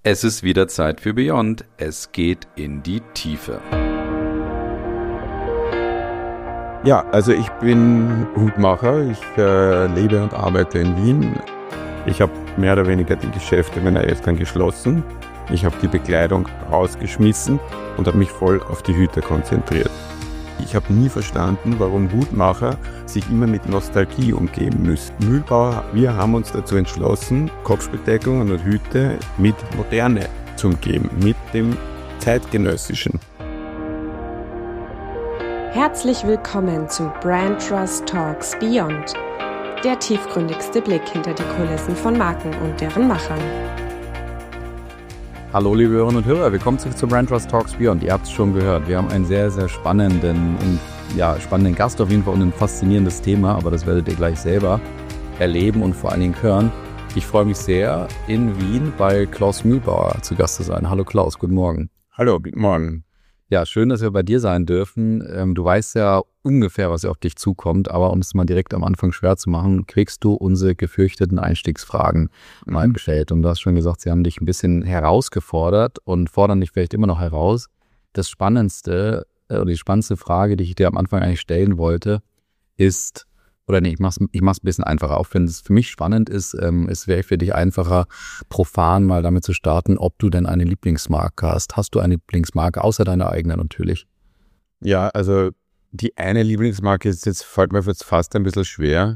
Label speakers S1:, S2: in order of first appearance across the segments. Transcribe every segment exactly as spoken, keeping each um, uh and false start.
S1: Es ist wieder Zeit für Beyond. Es geht in die Tiefe.
S2: Ja, also ich bin Hutmacher. Ich äh, lebe und arbeite in Wien. Ich habe mehr oder weniger die Geschäfte meiner Eltern geschlossen. Ich habe die Bekleidung rausgeschmissen und habe mich voll auf die Hüte konzentriert. Ich habe nie verstanden, warum Hutmacher sich immer mit Nostalgie umgeben müssen. Mühlbauer, wir haben uns dazu entschlossen, Kopfbedeckungen und Hüte mit Moderne zu umgeben, mit dem Zeitgenössischen.
S3: Herzlich willkommen zu Brand Trust Talks Beyond, der tiefgründigste Blick hinter die Kulissen von Marken und deren Machern.
S4: Hallo liebe Hörerinnen und Hörer, willkommen zurück zu Brand Trust Talks Beyond. Ihr habt es schon gehört, wir haben einen sehr, sehr spannenden und ja, spannenden Gast auf jeden Fall und ein faszinierendes Thema, aber das werdet ihr gleich selber erleben und vor allen Dingen hören. Ich freue mich sehr, in Wien bei Klaus Mühlbauer zu Gast zu sein. Hallo Klaus, guten Morgen.
S2: Hallo, guten Morgen.
S4: Ja, schön, dass wir bei dir sein dürfen. Ähm, du weißt ja ungefähr, was auf dich zukommt, aber um es mal direkt am Anfang schwer zu machen, kriegst du unsere gefürchteten Einstiegsfragen mhm. mal gestellt. Und du hast schon gesagt, sie haben dich ein bisschen herausgefordert und fordern dich vielleicht immer noch heraus. Das Spannendste oder die spannendste Frage, die ich dir am Anfang eigentlich stellen wollte, ist, oder nee, ich mach's, ich mach's ein bisschen einfacher. Auch wenn es für mich spannend ist, ähm, es wäre für dich einfacher, profan mal damit zu starten, ob du denn eine Lieblingsmarke hast. Hast du eine Lieblingsmarke, außer deiner eigenen natürlich?
S2: Ja, also die eine Lieblingsmarke ist jetzt, fällt mir jetzt fast ein bisschen schwer,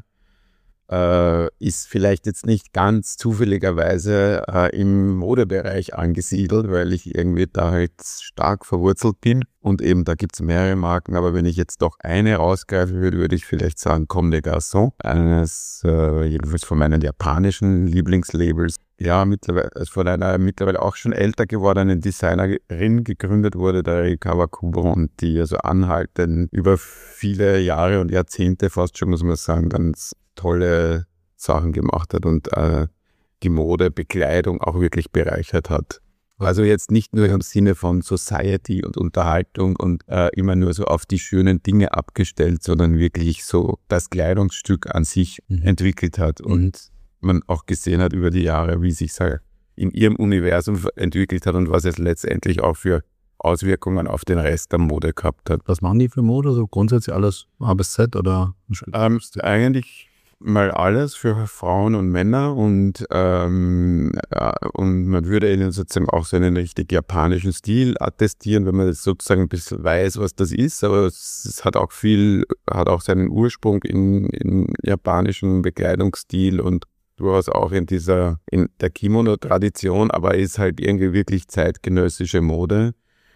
S2: äh, ist vielleicht jetzt nicht ganz zufälligerweise äh, im Modebereich angesiedelt, weil ich irgendwie da halt stark verwurzelt bin und eben da gibt es mehrere Marken, aber wenn ich jetzt doch eine rausgreifen würde, würde ich vielleicht sagen Comme des Garçons, eines äh, jedenfalls von meinen japanischen Lieblingslabels. Ja, mittlerweile, also von einer mittlerweile auch schon älter gewordenen Designerin gegründet wurde, der Rei Kawakubo, und die also anhaltend über viele Jahre und Jahrzehnte fast schon, muss man sagen, ganz tolle Sachen gemacht hat und äh, die Mode, Bekleidung auch wirklich bereichert hat. Also jetzt nicht nur im Sinne von Society und Unterhaltung und äh, immer nur so auf die schönen Dinge abgestellt, sondern wirklich so das Kleidungsstück an sich mhm. entwickelt hat und mhm. man auch gesehen hat über die Jahre, wie sich es in ihrem Universum entwickelt hat und was es letztendlich auch für Auswirkungen auf den Rest der Mode gehabt hat.
S4: Was machen die für Mode? So grundsätzlich alles A bis Z oder?
S2: Ähm, eigentlich mal alles für Frauen und Männer und, ähm, ja, und man würde ihnen sozusagen auch so einen richtig japanischen Stil attestieren, wenn man jetzt sozusagen ein bisschen weiß, was das ist, aber es, es hat auch viel, hat auch seinen Ursprung in, in japanischen Bekleidungsstil und durchaus auch in dieser, in der Kimono-Tradition, aber ist halt irgendwie wirklich zeitgenössische Mode,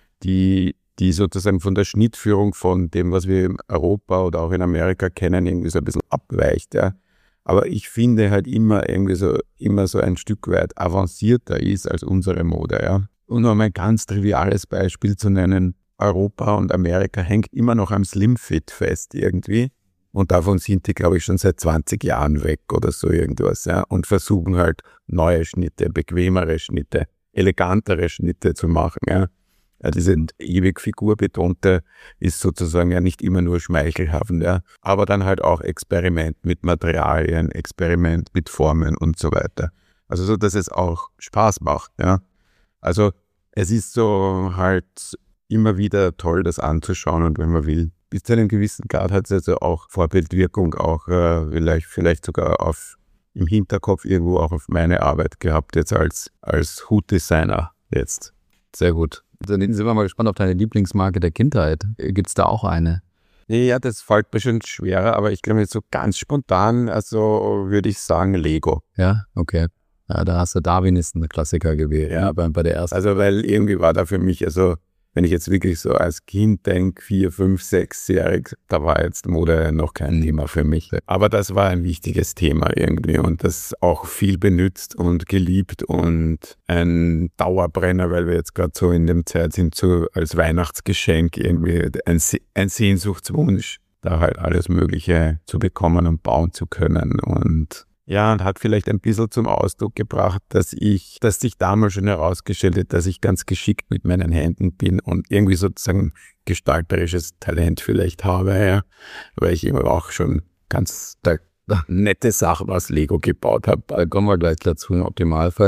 S2: die, die sozusagen von der Schnittführung von dem, was wir in Europa oder auch in Amerika kennen, irgendwie so ein bisschen abweicht, ja. Aber ich finde halt immer irgendwie so, immer so ein Stück weit avancierter ist als unsere Mode, ja. Und um ein ganz triviales Beispiel zu nennen, Europa und Amerika hängt immer noch am Slim Fit fest irgendwie. Und davon sind die, glaube ich, schon seit zwanzig Jahren weg oder so irgendwas, ja. Und versuchen halt neue Schnitte, bequemere Schnitte, elegantere Schnitte zu machen, ja. Ja, diese ewig figurbetonte ist sozusagen ja nicht immer nur schmeichelhaft, ja, aber dann halt auch Experiment mit Materialien, Experiment mit Formen und so weiter. Also so, dass es auch Spaß macht, ja. Also es ist so halt immer wieder toll, das anzuschauen und wenn man will, bis zu einem gewissen Grad hat es also auch Vorbildwirkung, auch äh, vielleicht, vielleicht sogar auf im Hinterkopf irgendwo auch auf meine Arbeit gehabt, jetzt als, als Hutdesigner jetzt.
S4: Sehr gut. Dann sind wir mal gespannt auf deine Lieblingsmarke der Kindheit. Gibt es da auch eine?
S2: Ja, das fällt mir schon schwerer, aber ich glaube jetzt so ganz spontan, also würde ich sagen Lego.
S4: Ja, okay. Ja, da hast du Darwin ist ein Klassiker gewählt, ja, bei, bei der ersten.
S2: Also weil irgendwie war da für mich, also wenn ich jetzt wirklich so als Kind denke, vier, fünf, sechsjährig, da war jetzt Mode noch kein mhm. Thema für mich. Aber das war ein wichtiges Thema irgendwie und das auch viel benutzt und geliebt und ein Dauerbrenner, weil wir jetzt gerade so in dem Zeit sind, so als Weihnachtsgeschenk irgendwie ein, ein Sehnsuchtswunsch, da halt alles Mögliche zu bekommen und bauen zu können und ja, und hat vielleicht ein bisschen zum Ausdruck gebracht, dass ich, dass sich damals schon herausgestellt hat, dass ich ganz geschickt mit meinen Händen bin und irgendwie sozusagen gestalterisches Talent vielleicht habe, ja, weil ich immer auch schon ganz da, da nette Sachen aus Lego gebaut habe.
S4: Da kommen wir gleich dazu im Optimalfall.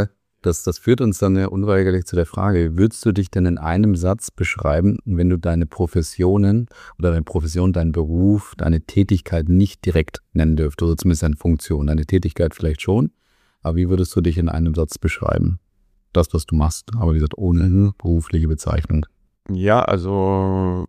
S4: Das, das führt uns dann ja unweigerlich zu der Frage, würdest du dich denn in einem Satz beschreiben, wenn du deine Professionen oder deine Profession, deinen Beruf, deine Tätigkeit nicht direkt nennen dürftest, oder zumindest deine Funktion, deine Tätigkeit vielleicht schon, aber wie würdest du dich in einem Satz beschreiben? Das, was du machst, aber wie gesagt, ohne mhm. berufliche Bezeichnung.
S2: Ja, also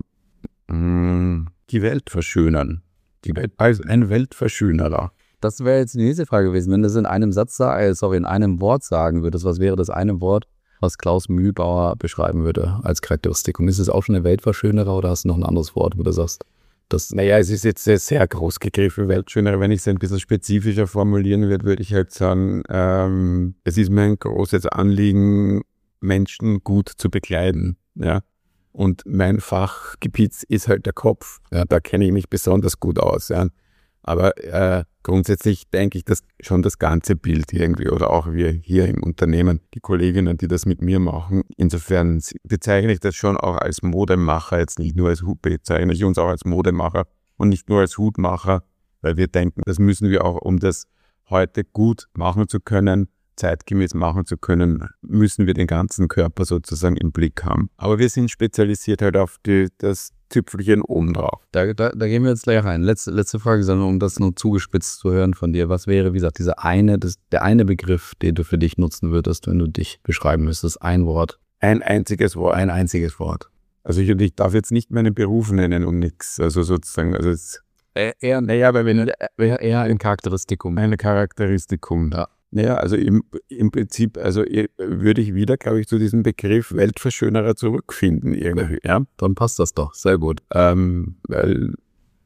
S2: mh, die Welt verschönern. Die Welt, also ein Weltverschönerer.
S4: Das wäre jetzt die nächste Frage gewesen. Wenn du es in einem Satz, sorry, in einem Wort sagen würdest, was wäre das eine Wort, was Klaus Mühlbauer beschreiben würde als Charakteristikum? Ist es auch schon ein Weltverschönerer oder hast du noch ein anderes Wort, wo du sagst, das...
S2: Naja, es ist jetzt sehr, sehr groß gegriffen, Weltschönerer. Wenn ich es ein bisschen spezifischer formulieren würde, würde ich halt sagen, ähm, es ist mir ein großes Anliegen, Menschen gut zu bekleiden. Ja? Und mein Fachgebiet ist halt der Kopf. Ja? Da kenne ich mich besonders gut aus. Ja? Aber äh, grundsätzlich denke ich, dass schon das ganze Bild irgendwie oder auch wir hier im Unternehmen, die Kolleginnen, die das mit mir machen, insofern bezeichne ich das schon auch als Modemacher, jetzt nicht nur als Hut, bezeichne ich uns auch als Modemacher und nicht nur als Hutmacher, weil wir denken, das müssen wir auch, um das heute gut machen zu können, zeitgemäß machen zu können, müssen wir den ganzen Körper sozusagen im Blick haben. Aber wir sind spezialisiert halt auf die, das Tüpfelchen oben drauf.
S4: Da, da, da gehen wir jetzt gleich rein. Letzte, letzte Frage, sondern um das nur zugespitzt zu hören von dir. Was wäre, wie gesagt, dieser eine, das, der eine Begriff, den du für dich nutzen würdest, wenn du dich beschreiben müsstest? Ein Wort.
S2: Ein einziges Wort.
S4: Ein einziges Wort.
S2: Also ich, ich darf jetzt nicht meinen Beruf nennen und nichts. Also sozusagen, also es
S4: eher, naja, aber wenn eher ein Charakteristikum.
S2: Ein Charakteristikum.
S4: Ja.
S2: Naja, also im, im Prinzip, also würde ich wieder, glaube ich, zu diesem Begriff Weltverschönerer zurückfinden irgendwie, ja.
S4: Dann passt das doch, sehr gut.
S2: Ähm, weil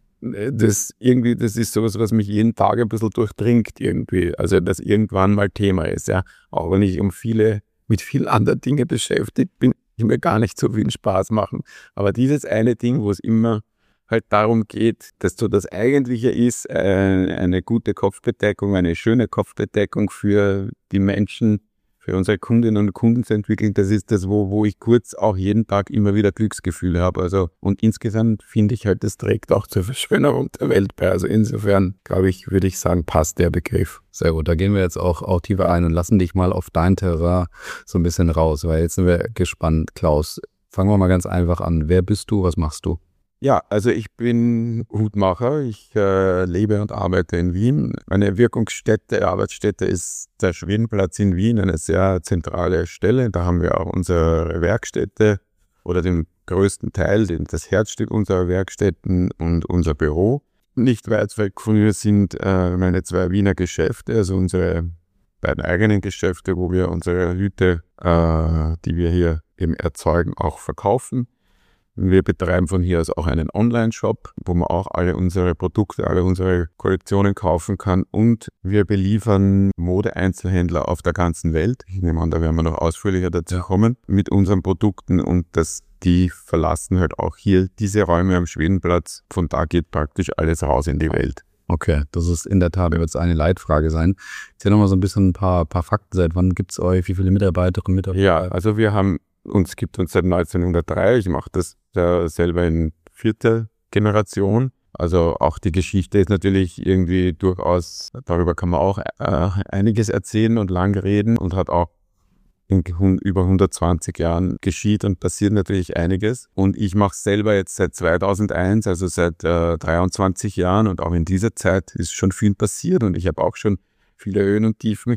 S2: das irgendwie, das ist sowas, was mich jeden Tag ein bisschen durchdringt irgendwie, also das irgendwann mal Thema ist, ja. Auch wenn ich um viele, mit vielen anderen Dingen beschäftigt bin, die mir gar nicht so viel Spaß machen. Aber dieses eine Ding, wo es immer halt darum geht, dass so das Eigentliche ist, äh, eine gute Kopfbedeckung, eine schöne Kopfbedeckung für die Menschen, für unsere Kundinnen und Kunden zu entwickeln. Das ist das, wo, wo ich kurz auch jeden Tag immer wieder Glücksgefühle habe. Also, und insgesamt finde ich halt, das trägt auch zur Verschönerung der Welt bei. Also insofern, glaube ich, würde ich sagen, passt der Begriff.
S4: Sehr gut, da gehen wir jetzt auch, auch tiefer ein und lassen dich mal auf dein Terrain so ein bisschen raus, weil jetzt sind wir gespannt. Klaus, fangen wir mal ganz einfach an. Wer bist du, was machst du?
S2: Ja, also ich bin Hutmacher, ich äh, lebe und arbeite in Wien. Meine Wirkungsstätte, Arbeitsstätte ist der Schwedenplatz in Wien, eine sehr zentrale Stelle. Da haben wir auch unsere Werkstätte oder den größten Teil, den, das Herzstück unserer Werkstätten und unser Büro. Nicht weit weg von mir sind äh, meine zwei Wiener Geschäfte, also unsere beiden eigenen Geschäfte, wo wir unsere Hüte, äh, die wir hier eben erzeugen, auch verkaufen. Wir betreiben von hier aus auch einen Online-Shop, wo man auch alle unsere Produkte, alle unsere Kollektionen kaufen kann. Und wir beliefern Mode-Einzelhändler auf der ganzen Welt. Ich nehme an, da werden wir noch ausführlicher dazu kommen, mit unseren Produkten. Und das, die verlassen halt auch hier diese Räume am Schwedenplatz. Von da geht praktisch alles raus in die Welt.
S4: Okay, das ist in der Tat, wird es eine Leitfrage sein. Jetzt hier nochmal so ein bisschen ein paar, paar Fakten. Seit wann gibt es euch? Wie viele Mitarbeiterinnen und Mitarbeiter?
S2: Ja, also wir haben uns gibt uns seit neunzehnhundertdrei. Ich mache das ja selber in vierter Generation. Also auch die Geschichte ist natürlich irgendwie durchaus, darüber kann man auch äh, einiges erzählen und lang reden und hat auch in über hundertzwanzig Jahren geschieht und passiert natürlich einiges. Und ich mache es selber jetzt seit zweitausendeins, also seit äh, dreiundzwanzig Jahren und auch in dieser Zeit ist schon viel passiert und ich habe auch schon viele Höhen und Tiefen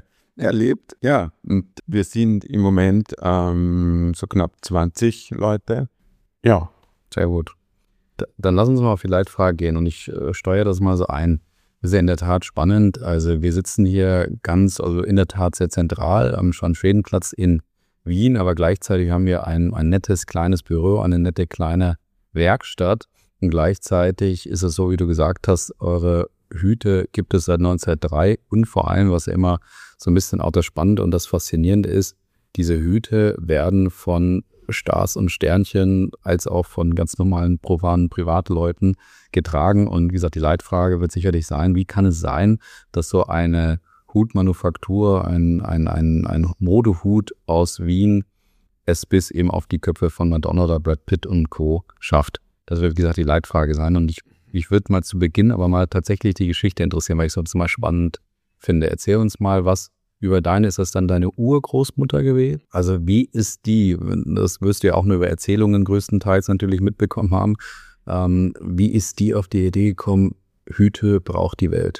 S2: erlebt. Ja, und wir sind im Moment ähm, so knapp zwanzig Leute. Ja.
S4: Sehr gut. Da, dann lass uns mal auf die Leitfrage gehen und ich äh, steuere das mal so ein. Das ist ja in der Tat spannend. Also wir sitzen hier ganz, also in der Tat sehr zentral am Schwedenplatz in Wien, aber gleichzeitig haben wir ein, ein nettes kleines Büro, eine nette kleine Werkstatt und gleichzeitig ist es so, wie du gesagt hast, eure Hüte gibt es seit neunzehnhundertdrei und vor allem, was ja immer so ein bisschen auch das Spannende und das Faszinierende ist, diese Hüte werden von Stars und Sternchen als auch von ganz normalen profanen Privatleuten getragen und wie gesagt, die Leitfrage wird sicherlich sein, wie kann es sein, dass so eine Hutmanufaktur, ein, ein, ein, ein Modehut aus Wien es bis eben auf die Köpfe von Madonna oder Brad Pitt und Co. schafft. Das wird, wie gesagt, die Leitfrage sein und ich Ich würde mal zu Beginn aber mal tatsächlich die Geschichte interessieren, weil ich es sonst mal spannend finde. Erzähl uns mal, was über deine, ist das dann deine Urgroßmutter gewesen? Also wie ist die, das wirst du ja auch nur über Erzählungen größtenteils natürlich mitbekommen haben, ähm, wie ist die auf die Idee gekommen, Hüte braucht die Welt?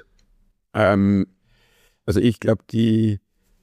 S2: Ähm, also ich glaube, die,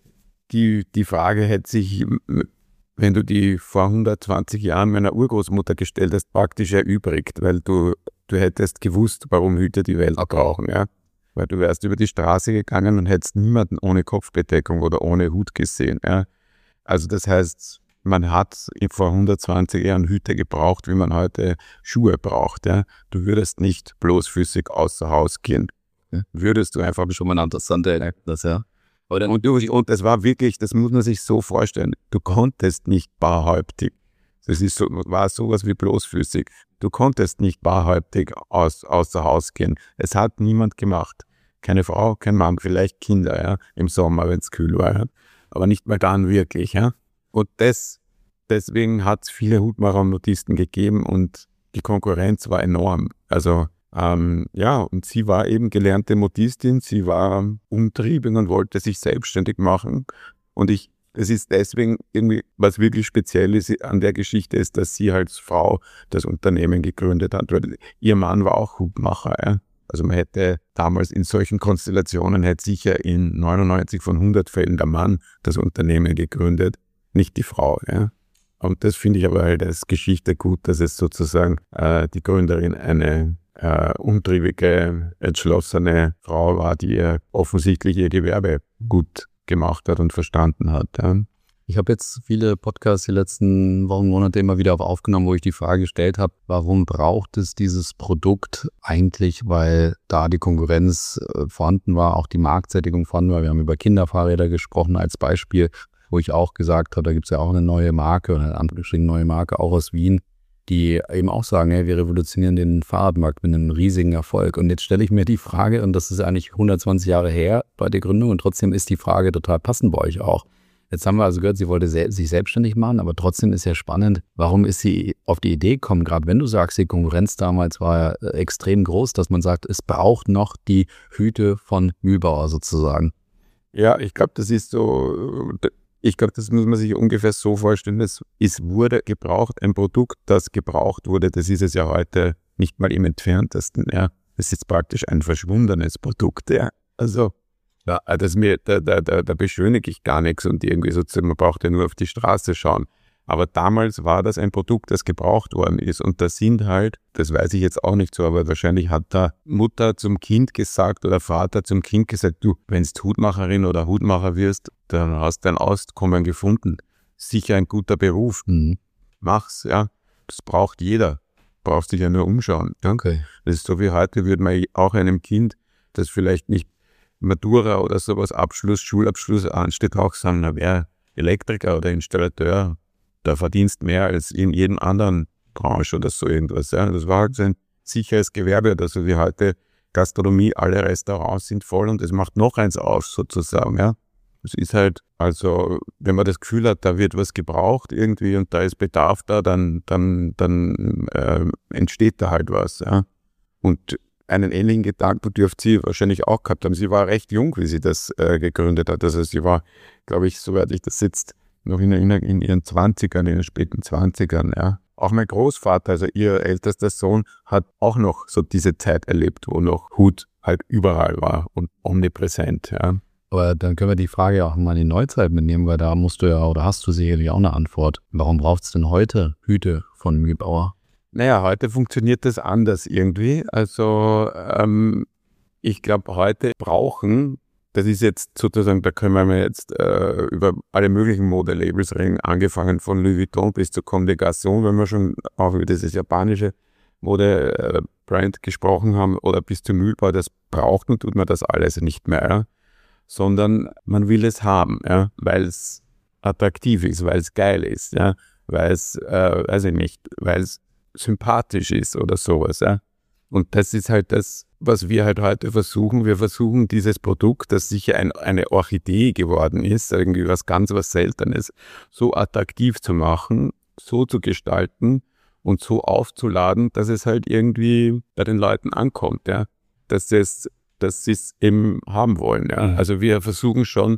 S2: die, die Frage hätte sich, wenn du die vor hundertzwanzig Jahren meiner Urgroßmutter gestellt hast, praktisch erübrigt, weil du, du hättest gewusst, warum Hüte die Welt
S4: Okay.
S2: brauchen. Ja? Weil du wärst über die Straße gegangen und hättest niemanden ohne Kopfbedeckung oder ohne Hut gesehen. Ja? Also das heißt, man hat vor hundertzwanzig Jahren Hüte gebraucht, wie man heute Schuhe braucht. Ja? Du würdest nicht bloßfüßig außer Haus gehen. Ja? Würdest du einfach
S4: Schon mal eine interessante Erkenntnis, ja. Aber dann,
S2: Und, du, und das war wirklich, das muss man sich so vorstellen, du konntest nicht barhäuptig, das ist so, war sowas wie bloßfüßig, du konntest nicht barhäuptig aus, außer Haus gehen. Es hat niemand gemacht. Keine Frau, kein Mann, vielleicht Kinder, ja, im Sommer, wenn es kühl war, ja. Aber nicht mal dann wirklich. Ja. Und das, deswegen hat es viele Hutmacher und Modisten gegeben und die Konkurrenz war enorm. Also Ähm, ja, und sie war eben gelernte Modistin, sie war umtrieben und wollte sich selbstständig machen. Und ich, es ist deswegen irgendwie, was wirklich speziell ist an der Geschichte, ist, dass sie als Frau das Unternehmen gegründet hat. Weil ihr Mann war auch Hutmacher. Ja? Also man hätte damals in solchen Konstellationen, hätte sicher in neunundneunzig von hundert Fällen der Mann das Unternehmen gegründet, nicht die Frau. Ja? Und das finde ich aber halt als Geschichte gut, dass es sozusagen äh, die Gründerin eine Äh, umtriebige, entschlossene Frau war, die ihr offensichtlich ihr Gewerbe gut gemacht hat und verstanden hat. Ja.
S4: Ich habe jetzt viele Podcasts die letzten Wochen, Monate immer wieder aufgenommen, wo ich die Frage gestellt habe, warum braucht es dieses Produkt eigentlich, weil da die Konkurrenz äh, vorhanden war, auch die Marktsättigung vorhanden war. Wir haben über Kinderfahrräder gesprochen als Beispiel, wo ich auch gesagt habe, da gibt es ja auch eine neue Marke oder eine Anführungsstrichen neue Marke, auch aus Wien, die eben auch sagen, hey, wir revolutionieren den Fahrradmarkt mit einem riesigen Erfolg. Und jetzt stelle ich mir die Frage, und das ist eigentlich hundertzwanzig Jahre her bei der Gründung, und trotzdem ist die Frage total passend bei euch auch. Jetzt haben wir also gehört, sie wollte se- sich selbstständig machen, aber trotzdem ist ja spannend, warum ist sie auf die Idee gekommen, gerade wenn du sagst, die Konkurrenz damals war ja äh, extrem groß, dass man sagt, es braucht noch die Hüte von Mühlbauer sozusagen.
S2: Ja, ich glaube, das ist so, ich glaube, das muss man sich ungefähr so vorstellen, es, es wurde gebraucht, ein Produkt, das gebraucht wurde, das ist es ja heute nicht mal im entferntesten. Ja. Das ist jetzt praktisch ein verschwundenes Produkt. Ja. Also, ja, das mir, da, da, da, da beschönige ich gar nichts und irgendwie sozusagen, man braucht ja nur auf die Straße schauen. Aber damals war das ein Produkt, das gebraucht worden ist. Und da sind halt, das weiß ich jetzt auch nicht so, aber wahrscheinlich hat da Mutter zum Kind gesagt oder Vater zum Kind gesagt, du, wenn du Hutmacherin oder Hutmacher wirst, dann hast du ein Auskommen gefunden. Sicher ein guter Beruf.
S4: Mhm.
S2: Mach's, ja. Das braucht jeder. Brauchst dich ja nur umschauen. Ja?
S4: Okay.
S2: Das ist so wie heute, würde man auch einem Kind, das vielleicht nicht Matura oder sowas, Abschluss, Schulabschluss ansteht, auch sagen, na, wer Elektriker oder Installateur, da verdienst mehr als in jedem anderen Branche oder so irgendwas. Ja. Das war halt so ein sicheres Gewerbe oder so wie heute Gastronomie, alle Restaurants sind voll und es macht noch eins auf sozusagen. Ja. Es ist halt, also wenn man das Gefühl hat, da wird was gebraucht irgendwie und da ist Bedarf da, dann, dann, dann äh, entsteht da halt was. Ja. Und einen ähnlichen Gedanken dürfte sie wahrscheinlich auch gehabt haben. Sie war recht jung, wie sie das äh, gegründet hat. Also sie war, glaube ich, soweit ich das sitzt, noch in, in, in ihren Zwanzigern, in den späten Zwanzigern, ja. Auch mein Großvater, also ihr ältester Sohn, hat auch noch so diese Zeit erlebt, wo noch Hut halt überall war und omnipräsent, ja.
S4: Aber dann können wir die Frage ja auch mal in die Neuzeit mitnehmen, weil da musst du ja, oder hast du sicherlich auch eine Antwort. Warum braucht es denn heute Hüte von Mühlbauer?
S2: Naja, heute funktioniert das anders irgendwie. Also ähm, ich glaube, heute brauchen, das ist jetzt sozusagen, da können wir jetzt äh, über alle möglichen Modelabels reden, angefangen von Louis Vuitton bis zu Comme des Garçons, wenn wir schon auch über dieses japanische Mode-Brand äh, gesprochen haben, oder bis zu Mühlbauer, das braucht und tut man das alles nicht mehr, ja? Sondern man will es haben, ja? Weil es attraktiv ist, weil es geil ist, ja? Weil es, äh, weiß ich nicht, weil es sympathisch ist oder sowas. Ja? Und das ist halt das, was wir halt heute versuchen. Wir versuchen dieses Produkt, das sicher ein, eine Orchidee geworden ist, irgendwie was ganz was Seltenes, so attraktiv zu machen, so zu gestalten und so aufzuladen, dass es halt irgendwie bei den Leuten ankommt. Ja? Dass, es, dass sie es eben haben wollen. Ja? Also wir versuchen schon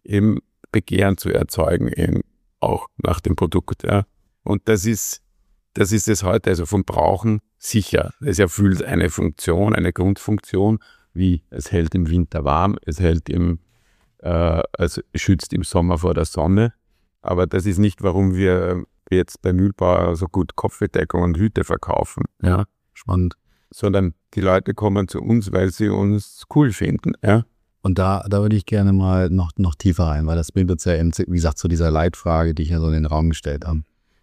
S2: eben Begehren zu erzeugen, eben auch nach dem Produkt. Ja. Und das ist, das ist es heute, also vom Brauchen sicher. Es erfüllt eine Funktion, eine Grundfunktion, wie es hält im Winter warm, es hält im, äh, es schützt im Sommer vor der Sonne. Aber das ist nicht, warum wir jetzt bei Mühlbauer so gut Kopfbedeckung und Hüte verkaufen. Ja,
S4: spannend.
S2: Sondern die Leute kommen zu uns, weil sie uns cool finden. Ja.
S4: Und da, da würde ich gerne mal noch, noch tiefer rein, weil das bildet ja eben, wie gesagt, zu dieser Leitfrage, die ich ja so in den Raum gestellt habe.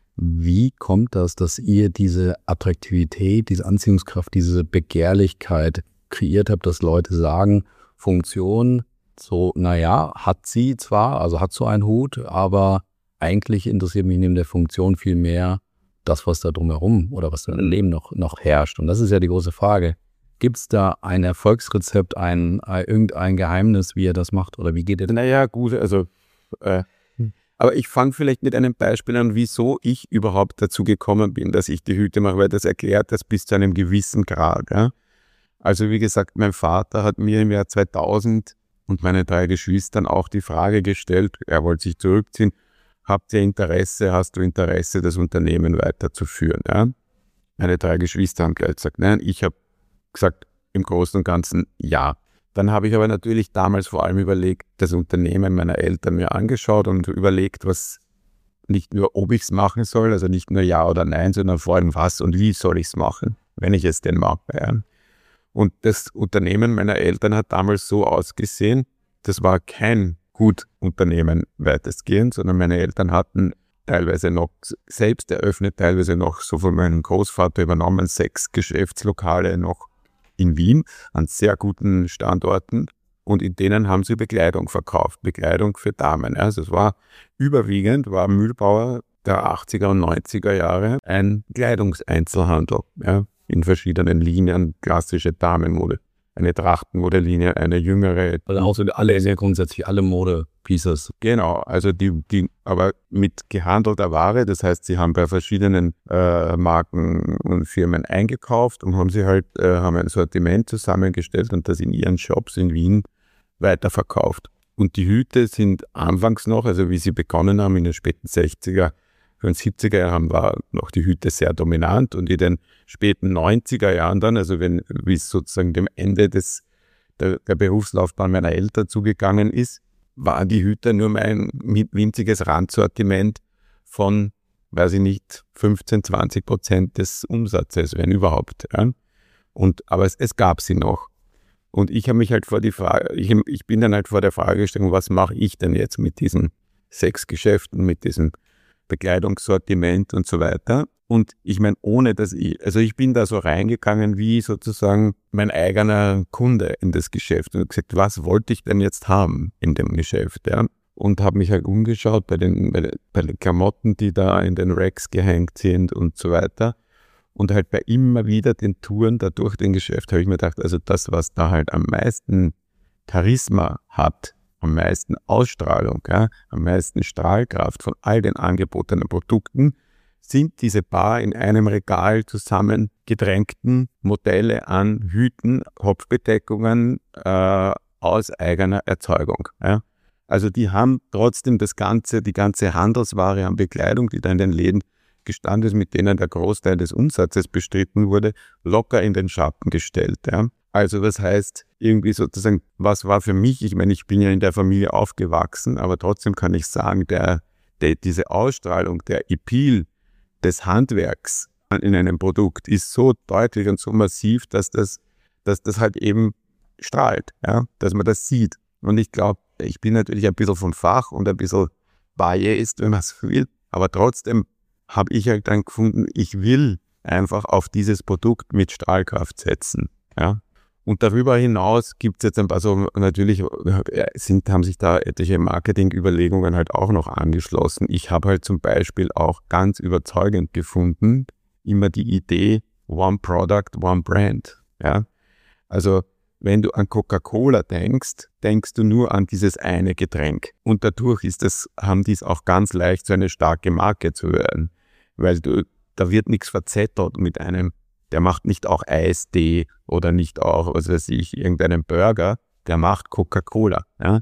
S4: Wie kommt das, dass ihr diese Attraktivität, diese Anziehungskraft, diese Begehrlichkeit kreiert habt, dass Leute sagen, Funktion, so, naja, hat sie zwar, also hat so einen Hut, aber eigentlich interessiert mich neben der Funktion viel mehr das, was da drumherum oder was da im Leben noch, noch herrscht. Und das ist ja die große Frage. Gibt es da ein Erfolgsrezept, ein, ein irgendein Geheimnis, wie ihr das macht oder wie geht ihr das?
S2: Naja, gut, also äh, aber ich fange vielleicht mit einem Beispiel an, wieso ich überhaupt dazu gekommen bin, dass ich die Hüte mache, weil das erklärt das bis zu einem gewissen Grad. Ja? Also wie gesagt, mein Vater hat mir im Jahr zweitausend und meine drei Geschwistern auch die Frage gestellt, er wollte sich zurückziehen, habt ihr Interesse, hast du Interesse, das Unternehmen weiterzuführen? Ja? Meine drei Geschwister haben gleich gesagt, nein, ich habe gesagt, im Großen und Ganzen ja. Dann habe ich aber natürlich damals vor allem überlegt, das Unternehmen meiner Eltern mir angeschaut und überlegt, was nicht nur, ob ich es machen soll, also nicht nur ja oder nein, sondern vor allem was und wie soll ich es machen, wenn ich es denn mache. Ja. Und das Unternehmen meiner Eltern hat damals so ausgesehen, das war kein Gutunternehmen weitestgehend, sondern meine Eltern hatten teilweise noch selbst eröffnet, teilweise noch so von meinem Großvater übernommen, sechs Geschäftslokale noch in Wien an sehr guten Standorten und in denen haben sie Bekleidung verkauft, Bekleidung für Damen. Also es war überwiegend, war Mühlbauer der achtziger und neunziger Jahre ein Kleidungseinzelhandel, ja, in verschiedenen Linien, klassische Damenmode. Eine Trachtenmodelinie, eine jüngere.
S4: Also auch so alle, sehr grundsätzlich alle Mode-Pieces.
S2: Genau, also die, die, aber mit gehandelter Ware, das heißt, sie haben bei verschiedenen äh, Marken und Firmen eingekauft und haben sie halt, äh, haben ein Sortiment zusammengestellt und das in ihren Shops in Wien weiterverkauft. Und die Hüte sind anfangs noch, also wie sie begonnen haben in den späten sechziger und siebziger Jahren war noch die Hüte sehr dominant und in den späten neunziger Jahren dann, also wenn, wie es sozusagen dem Ende des, der, der Berufslaufbahn meiner Eltern zugegangen ist, war die Hüte nur mein winziges Randsortiment von, weiß ich nicht, fünfzehn, zwanzig Prozent des Umsatzes, wenn überhaupt. Ja. Und, aber es, es gab sie noch. Und ich habe mich halt vor die Frage, ich, ich bin dann halt vor der Frage gestellt, was mache ich denn jetzt mit diesen sechs Geschäften, mit diesem Bekleidungssortiment und so weiter. Und ich meine, ohne dass ich, also ich bin da so reingegangen wie sozusagen mein eigener Kunde in das Geschäft und gesagt, was wollte ich denn jetzt haben in dem Geschäft, ja? Und habe mich halt umgeschaut bei den, bei, den, bei den Klamotten, die da in den Racks gehängt sind und so weiter. Und halt bei immer wieder den Touren da durch den Geschäft habe ich mir gedacht, also das, was da halt am meisten Charisma hat, am meisten Ausstrahlung, ja, am meisten Strahlkraft von all den angebotenen Produkten, sind diese paar in einem Regal zusammengedrängten Modelle an Hüten, Kopfbedeckungen äh, aus eigener Erzeugung. Ja. Also die haben trotzdem das ganze, die ganze Handelsware an Bekleidung, die da in den Läden gestanden ist, mit denen der Großteil des Umsatzes bestritten wurde, locker in den Schatten gestellt. Ja. Also das heißt, irgendwie sozusagen, was war für mich, ich meine, ich bin ja in der Familie aufgewachsen, aber trotzdem kann ich sagen, der, der, diese Ausstrahlung, der Appeal des Handwerks in einem Produkt ist so deutlich und so massiv, dass das, dass das halt eben strahlt, ja, dass man das sieht. Und ich glaube, ich bin natürlich ein bisschen von Fach und ein bisschen biased, wenn man es will, aber trotzdem habe ich halt dann gefunden, ich will einfach auf dieses Produkt mit Strahlkraft setzen, ja. Und darüber hinaus gibt es jetzt ein paar so, natürlich sind, haben sich da etliche Marketingüberlegungen halt auch noch angeschlossen. Ich habe halt zum Beispiel auch ganz überzeugend gefunden, immer die Idee One Product, One Brand. Ja? Also wenn du an Coca-Cola denkst, denkst du nur an dieses eine Getränk. Und dadurch ist es, haben die es auch ganz leicht, so eine starke Marke zu werden. Weil du, da wird nichts verzettelt mit einem, der macht nicht auch Eistee oder nicht auch, was weiß ich, irgendeinen Burger, der macht Coca-Cola. Ja?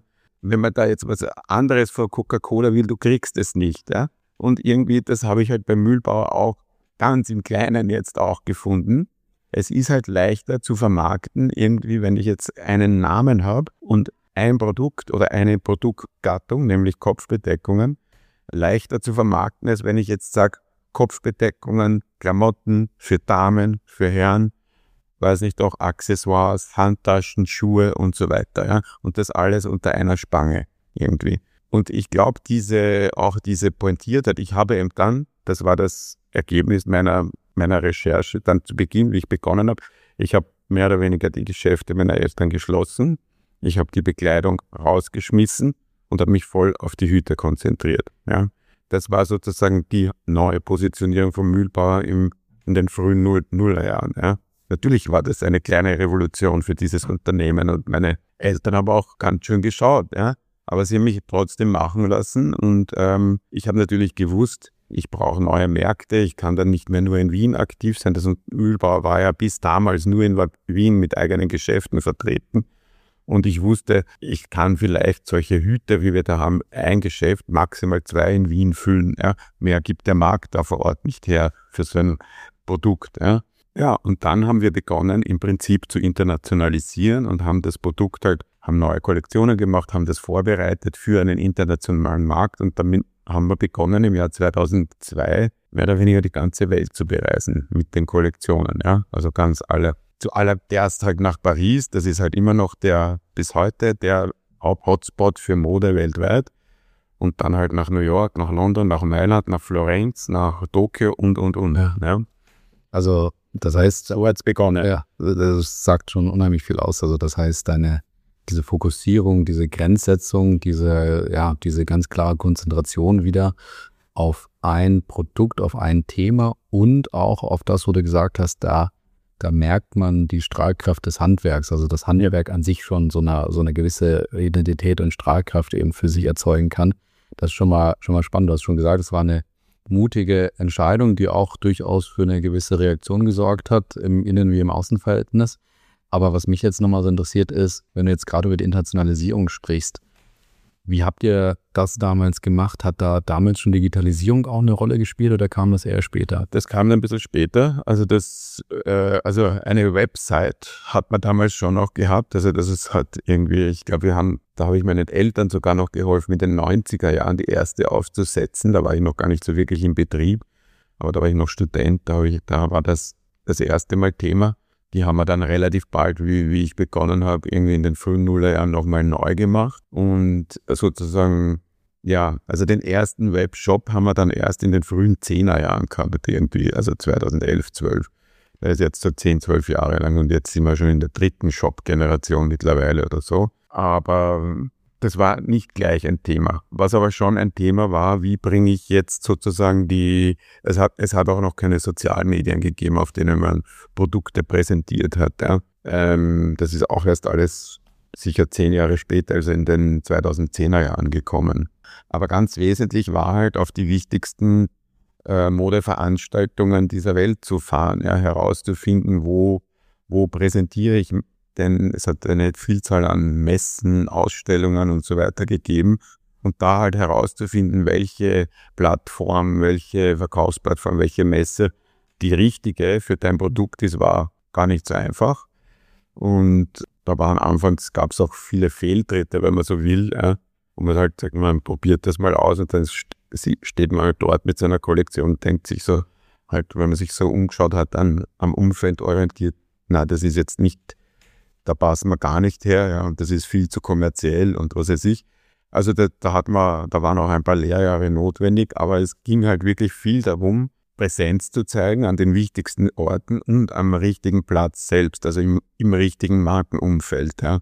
S2: wenn man da jetzt was anderes von Coca-Cola will, du kriegst es nicht. Ja? Und irgendwie, das habe ich halt beim Mühlbauer auch ganz im Kleinen jetzt auch gefunden. Es ist halt leichter zu vermarkten, irgendwie, wenn ich jetzt einen Namen habe und ein Produkt oder eine Produktgattung, nämlich Kopfbedeckungen, leichter zu vermarkten, als wenn ich jetzt sage, Kopfbedeckungen, Klamotten für Damen, für Herren, weiß nicht, auch Accessoires, Handtaschen, Schuhe und so weiter. Ja? Und das alles unter einer Spange irgendwie. Und ich glaube, diese, auch diese Pointiertheit, ich habe eben dann, das war das Ergebnis meiner, meiner Recherche, dann zu Beginn, wie ich begonnen habe, ich habe mehr oder weniger die Geschäfte meiner Eltern geschlossen, ich habe die Bekleidung rausgeschmissen und habe mich voll auf die Hüte konzentriert. Ja. Das war sozusagen die neue Positionierung vom Mühlbauer im, in den frühen Nullerjahren. Ja. Natürlich war das eine kleine Revolution für dieses Unternehmen und meine Eltern haben auch ganz schön geschaut, ja. Aber sie haben mich trotzdem machen lassen und ähm, ich habe natürlich gewusst, ich brauche neue Märkte, ich kann dann nicht mehr nur in Wien aktiv sein. Das Mühlbauer war ja bis damals nur in Wien mit eigenen Geschäften vertreten. Und ich wusste, ich kann vielleicht solche Hüte, wie wir da haben, ein Geschäft, maximal zwei in Wien füllen. Ja. Mehr gibt der Markt da vor Ort nicht her für so ein Produkt. Ja. Ja, und dann haben wir begonnen, im Prinzip zu internationalisieren und haben das Produkt halt, haben neue Kollektionen gemacht, haben das vorbereitet für einen internationalen Markt und damit haben wir begonnen, im Jahr zweitausendzwei mehr oder weniger die ganze Welt zu bereisen mit den Kollektionen. Ja, also ganz alle. Zuallererst halt nach Paris, das ist halt immer noch der, bis heute, der Hotspot für Mode weltweit. Und dann halt nach New York, nach London, nach Mailand, nach Florenz, nach Tokio und, und, und.
S4: Ja.
S2: Ja.
S4: Also, das heißt,
S2: so hat es begonnen.
S4: Ja, das sagt schon unheimlich viel aus. Also, das heißt, deine, diese Fokussierung, diese Grenzsetzung, diese, ja, diese ganz klare Konzentration wieder auf ein Produkt, auf ein Thema und auch auf das, wo du gesagt hast, da Da merkt man die Strahlkraft des Handwerks, also das Handwerk an sich schon so eine, so eine gewisse Identität und Strahlkraft eben für sich erzeugen kann. Das ist schon mal, schon mal spannend. Du hast schon gesagt, es war eine mutige Entscheidung, die auch durchaus für eine gewisse Reaktion gesorgt hat, im Innen- wie im Außenverhältnis. Aber was mich jetzt nochmal so interessiert ist, wenn du jetzt gerade über die Internationalisierung sprichst, wie habt ihr das damals gemacht? Hat da damals schon Digitalisierung auch eine Rolle gespielt oder kam das eher später?
S2: Das kam dann ein bisschen später. Also das, äh, also eine Website hat man damals schon noch gehabt. Also das ist halt irgendwie, ich glaube, wir haben, da habe ich meinen Eltern sogar noch geholfen, in den neunziger Jahren die erste aufzusetzen. Da war ich noch gar nicht so wirklich im Betrieb, aber da war ich noch Student. Da, habe ich, da war das das erste Mal Thema. Die haben wir dann relativ bald, wie, wie ich begonnen habe, irgendwie in den frühen Nullerjahren nochmal neu gemacht. Und sozusagen, ja, also den ersten Webshop haben wir dann erst in den frühen Zehnerjahren gehabt, irgendwie, also zweitausendelf, zwölf. Das ist jetzt so zehn, zwölf Jahre lang und jetzt sind wir schon in der dritten Shop-Generation mittlerweile oder so. Aber das war nicht gleich ein Thema. Was aber schon ein Thema war, wie bringe ich jetzt sozusagen die, es hat, es hat auch noch keine sozialen Medien gegeben, auf denen man Produkte präsentiert hat. Ja. Ähm, das ist auch erst alles sicher zehn Jahre später, also in den zweitausendzehner Jahren gekommen. Aber ganz wesentlich war halt auf die wichtigsten äh, Modeveranstaltungen dieser Welt zu fahren, ja, herauszufinden, wo, wo präsentiere ich denn es hat eine Vielzahl an Messen, Ausstellungen und so weiter gegeben und da halt herauszufinden, welche Plattform, welche Verkaufsplattform, welche Messe die richtige für dein Produkt ist, war gar nicht so einfach. Und da waren anfangs, gab es auch viele Fehltritte, wenn man so will, ja, wo man halt sagt, man probiert das mal aus und dann steht man halt dort mit seiner Kollektion und denkt sich so, halt, wenn man sich so umgeschaut hat, an, am Umfeld orientiert, na, das ist jetzt nicht, da passen wir gar nicht her, ja, und das ist viel zu kommerziell und was weiß ich. Also da, da hat man, da waren auch ein paar Lehrjahre notwendig, aber es ging halt wirklich viel darum, Präsenz zu zeigen an den wichtigsten Orten und am richtigen Platz selbst, also im, im richtigen Markenumfeld, ja.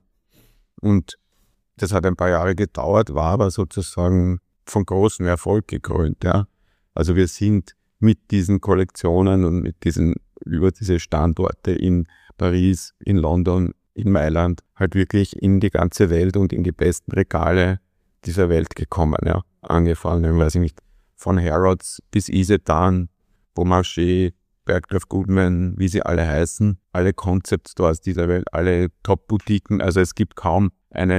S2: Und das hat ein paar Jahre gedauert, war aber sozusagen von großem Erfolg gekrönt, ja. Also wir sind mit diesen Kollektionen und mit diesen, über diese Standorte in Paris, in London, in Mailand, halt wirklich in die ganze Welt und in die besten Regale dieser Welt gekommen, ja. Angefangen, weiß ich nicht, von Harrods bis Isetan, Beaumarchais, Bergdorf Goodman, wie sie alle heißen, alle Concept Stores dieser Welt, alle Top-Boutiquen, also es gibt kaum einen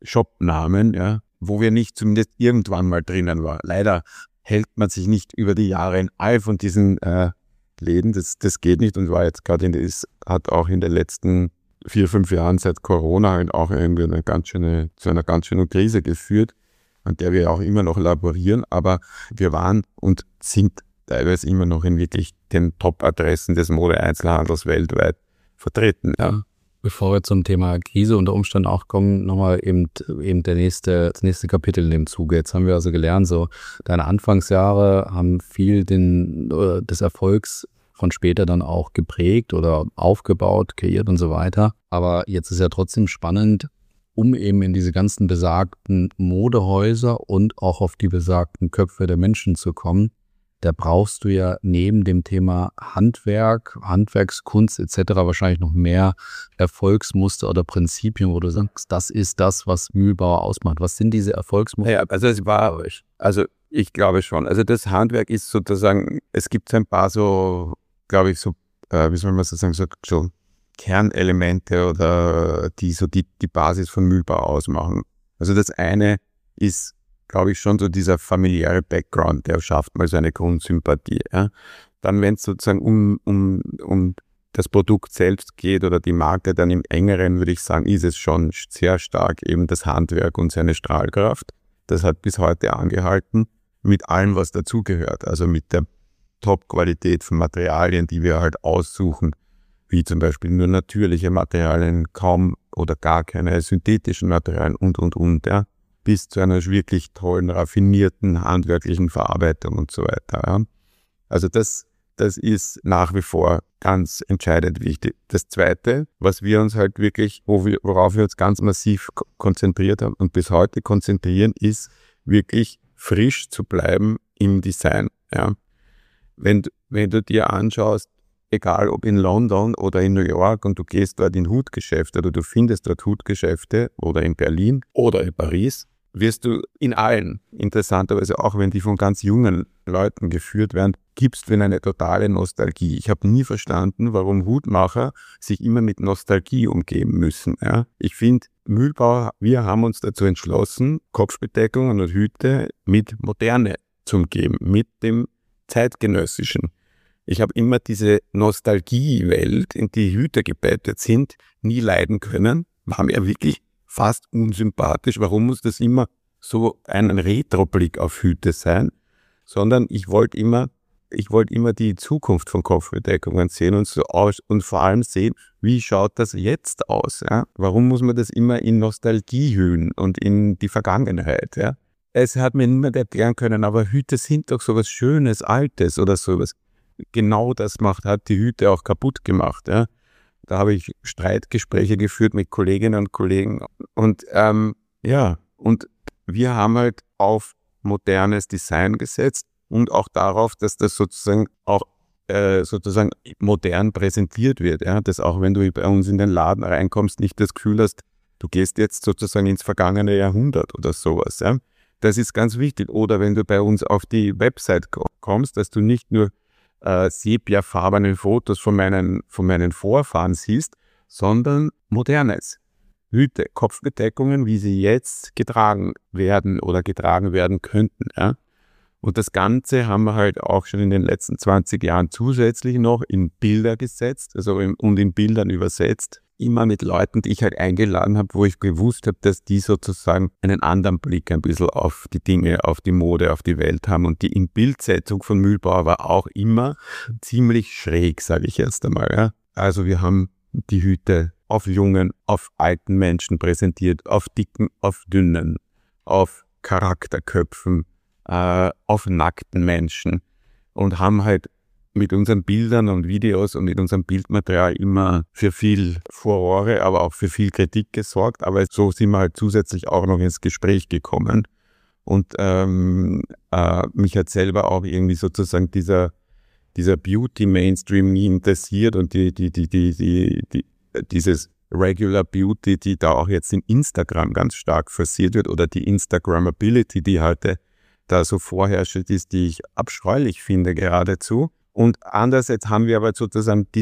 S2: Shopnamen, ja, wo wir nicht zumindest irgendwann mal drinnen waren. Leider hält man sich nicht über die Jahre in all von diesen äh, Läden, das, das geht nicht und war jetzt gerade in das hat auch in den letzten vier, fünf Jahren seit Corona halt auch irgendwie eine ganz schöne, zu einer ganz schönen Krise geführt, an der wir auch immer noch laborieren, aber wir waren und sind teilweise immer noch in wirklich den Top-Adressen des Mode-Einzelhandels weltweit vertreten. Ja.
S4: Bevor wir zum Thema Krise unter Umständen auch kommen, nochmal eben, eben der nächste, das nächste Kapitel in dem Zuge. Jetzt haben wir also gelernt, so deine Anfangsjahre haben viel den, des Erfolgs von später dann auch geprägt oder aufgebaut, kreiert und so weiter. Aber jetzt ist ja trotzdem spannend, um eben in diese ganzen besagten Modehäuser und auch auf die besagten Köpfe der Menschen zu kommen. Da brauchst du ja neben dem Thema Handwerk, Handwerkskunst et cetera wahrscheinlich noch mehr Erfolgsmuster oder Prinzipien, wo du sagst, das ist das, was Mühlbauer ausmacht. Was sind diese Erfolgsmuster?
S2: Ja, also es war, also ich glaube schon. Also das Handwerk ist sozusagen, es gibt ein paar so, glaube ich, so, äh, wie soll man so sagen, so, so Kernelemente oder die so die, die Basis von Mühlbau ausmachen. Also das eine ist, glaube ich, schon so dieser familiäre Background, der schafft mal so eine Grundsympathie. Ja. Dann, wenn es sozusagen um, um, um das Produkt selbst geht oder die Marke, dann im engeren, würde ich sagen, ist es schon sehr stark eben das Handwerk und seine Strahlkraft. Das hat bis heute angehalten, mit allem, was dazugehört. Also mit der Top-Qualität von Materialien, die wir halt aussuchen, wie zum Beispiel nur natürliche Materialien, kaum oder gar keine synthetischen Materialien und, und, und, ja, bis zu einer wirklich tollen, raffinierten, handwerklichen Verarbeitung und so weiter. Ja. Also das, das ist nach wie vor ganz entscheidend wichtig. Das Zweite, was wir uns halt wirklich, wo wir, worauf wir uns ganz massiv konzentriert haben und bis heute konzentrieren, ist wirklich frisch zu bleiben im Design. Ja. Wenn, wenn du dir anschaust, egal ob in London oder in New York und du gehst dort in Hutgeschäfte oder du findest dort Hutgeschäfte oder in Berlin oder in Paris, wirst du in allen, interessanterweise auch wenn die von ganz jungen Leuten geführt werden, gibst du eine totale Nostalgie. Ich habe nie verstanden, warum Hutmacher sich immer mit Nostalgie umgeben müssen. Ja. Ich finde, Mühlbau, wir haben uns dazu entschlossen, Kopfbedeckungen und Hüte mit Moderne zu umgeben, mit dem Zeitgenössischen. Ich habe immer diese Nostalgiewelt, in die Hüte gebettet sind, nie leiden können. War mir wirklich fast unsympathisch. Warum muss das immer so ein Retro-Blick auf Hüte sein? Sondern ich wollte immer, ich wollte immer die Zukunft von Kopfbedeckungen sehen und so aus und vor allem sehen, wie schaut das jetzt aus? Ja? Warum muss man das immer in Nostalgie hüllen und in die Vergangenheit? Ja? Es hat mir niemand erklären können, aber Hüte sind doch sowas Schönes, Altes oder sowas. Genau das macht, hat die Hüte auch kaputt gemacht. Ja. Da habe ich Streitgespräche geführt mit Kolleginnen und Kollegen. Und ähm, ja, und wir haben halt auf modernes Design gesetzt und auch darauf, dass das sozusagen auch äh, sozusagen modern präsentiert wird. Ja. Dass auch wenn du bei uns in den Laden reinkommst, nicht das Gefühl hast, du gehst jetzt sozusagen ins vergangene Jahrhundert oder sowas. Ja. Das ist ganz wichtig. Oder wenn du bei uns auf die Website kommst, dass du nicht nur Äh, sepiafarbene Fotos von meinen, von meinen Vorfahren siehst, sondern modernes. Hüte, Kopfbedeckungen, wie sie jetzt getragen werden oder getragen werden könnten. Ja? Und das Ganze haben wir halt auch schon in den letzten zwanzig Jahren zusätzlich noch in Bilder gesetzt, also in, und in Bildern übersetzt. Immer mit Leuten, die ich halt eingeladen habe, wo ich gewusst habe, dass die sozusagen einen anderen Blick ein bisschen auf die Dinge, auf die Mode, auf die Welt haben. Und die Bildsetzung von Mühlbauer war auch immer ziemlich schräg, sage ich jetzt einmal. Ja. Also wir haben die Hüte auf jungen, auf alten Menschen präsentiert, auf dicken, auf dünnen, auf Charakterköpfen, äh, auf nackten Menschen und haben halt mit unseren Bildern und Videos und mit unserem Bildmaterial immer für viel Furore, aber auch für viel Kritik gesorgt. Aber so sind wir halt zusätzlich auch noch ins Gespräch gekommen. Und ähm, äh, mich hat selber auch irgendwie sozusagen dieser, dieser Beauty-Mainstream nie interessiert und die, die, die, die, die, die, dieses Regular Beauty, die da auch jetzt in Instagram ganz stark forciert wird oder die Instagrammability, die heute da so vorherrschend ist, die ich abscheulich finde geradezu. Und andererseits haben wir aber sozusagen dieses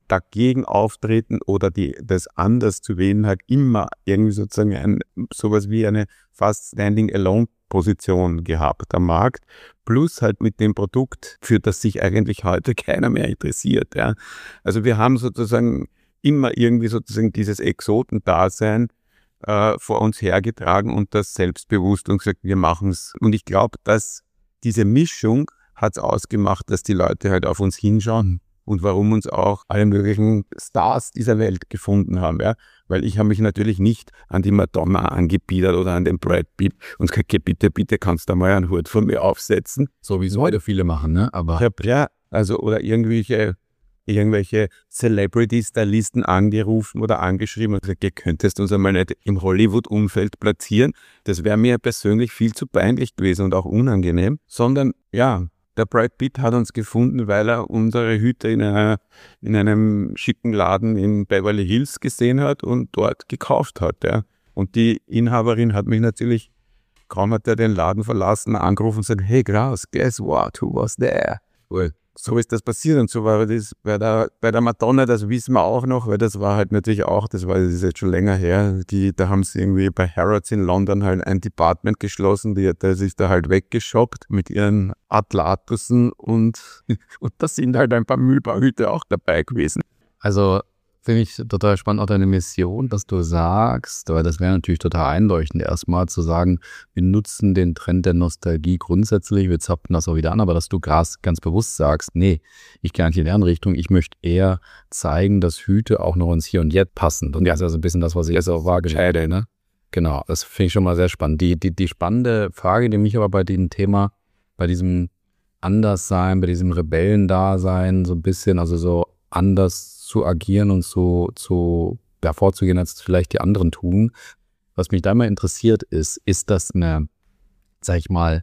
S2: dagegen auftreten oder die, das anders zu wählen, halt immer irgendwie sozusagen ein, sowas wie eine fast Standing-Alone-Position gehabt am Markt. Plus halt mit dem Produkt, für das sich eigentlich heute keiner mehr interessiert. Ja. Also wir haben sozusagen immer irgendwie sozusagen dieses Exotendasein äh, vor uns hergetragen und das selbstbewusst und gesagt, wir machen es. Und ich glaube, dass diese Mischung hat es ausgemacht, dass die Leute halt auf uns hinschauen und warum uns auch alle möglichen Stars dieser Welt gefunden haben. Ja? Weil ich habe mich natürlich nicht an die Madonna angebiedert oder an den Brad Pitt und gesagt, okay, bitte, bitte kannst du mal einen Hut von mir aufsetzen.
S4: So wie es heute viele machen, ne? Aber
S2: ich hab, ja, also oder irgendwelche, irgendwelche Celebrity-Stylisten angerufen oder angeschrieben und gesagt, ihr könntest uns einmal nicht im Hollywood-Umfeld platzieren. Das wäre mir persönlich viel zu peinlich gewesen und auch unangenehm. Sondern, ja, der Brad Pitt hat uns gefunden, weil er unsere Hüte in, einer, in einem schicken Laden in Beverly Hills gesehen hat und dort gekauft hat. Ja. Und die Inhaberin hat mich natürlich, kaum hat er den Laden verlassen, angerufen und gesagt, hey Klaus, guess what, who was there? Well, so ist das passiert und so war das bei der, bei der Madonna, das wissen wir auch noch, weil das war halt natürlich auch, das war das ist jetzt schon länger her, die, da haben sie irgendwie bei Harrods in London halt ein Department geschlossen, die hat sich da halt weggeshoppt mit ihren Atlatussen und, und da sind halt ein paar Mühlbauhüte auch dabei gewesen.
S4: Also finde ich total spannend auch deine Mission, dass du sagst, weil das wäre natürlich total einleuchtend, erstmal zu sagen, wir nutzen den Trend der Nostalgie grundsätzlich, wir zapfen das auch wieder an, aber dass du ganz, ganz bewusst sagst, nee, ich gehe nicht in die andere Richtung, ich möchte eher zeigen, dass Hüte auch noch ins Hier und Jetzt passen. Und das ist also ein bisschen das, was ich jetzt auch wahrgenommen habe. Ne? Genau, das finde ich schon mal sehr spannend. Die, die, die spannende Frage, die mich aber bei diesem Thema, bei diesem Anderssein, bei diesem Rebellendasein so ein bisschen, also so anders zu agieren und so zu ja, vorzugehen, als vielleicht die anderen tun. Was mich da mal interessiert ist, ist das eine, sag ich mal,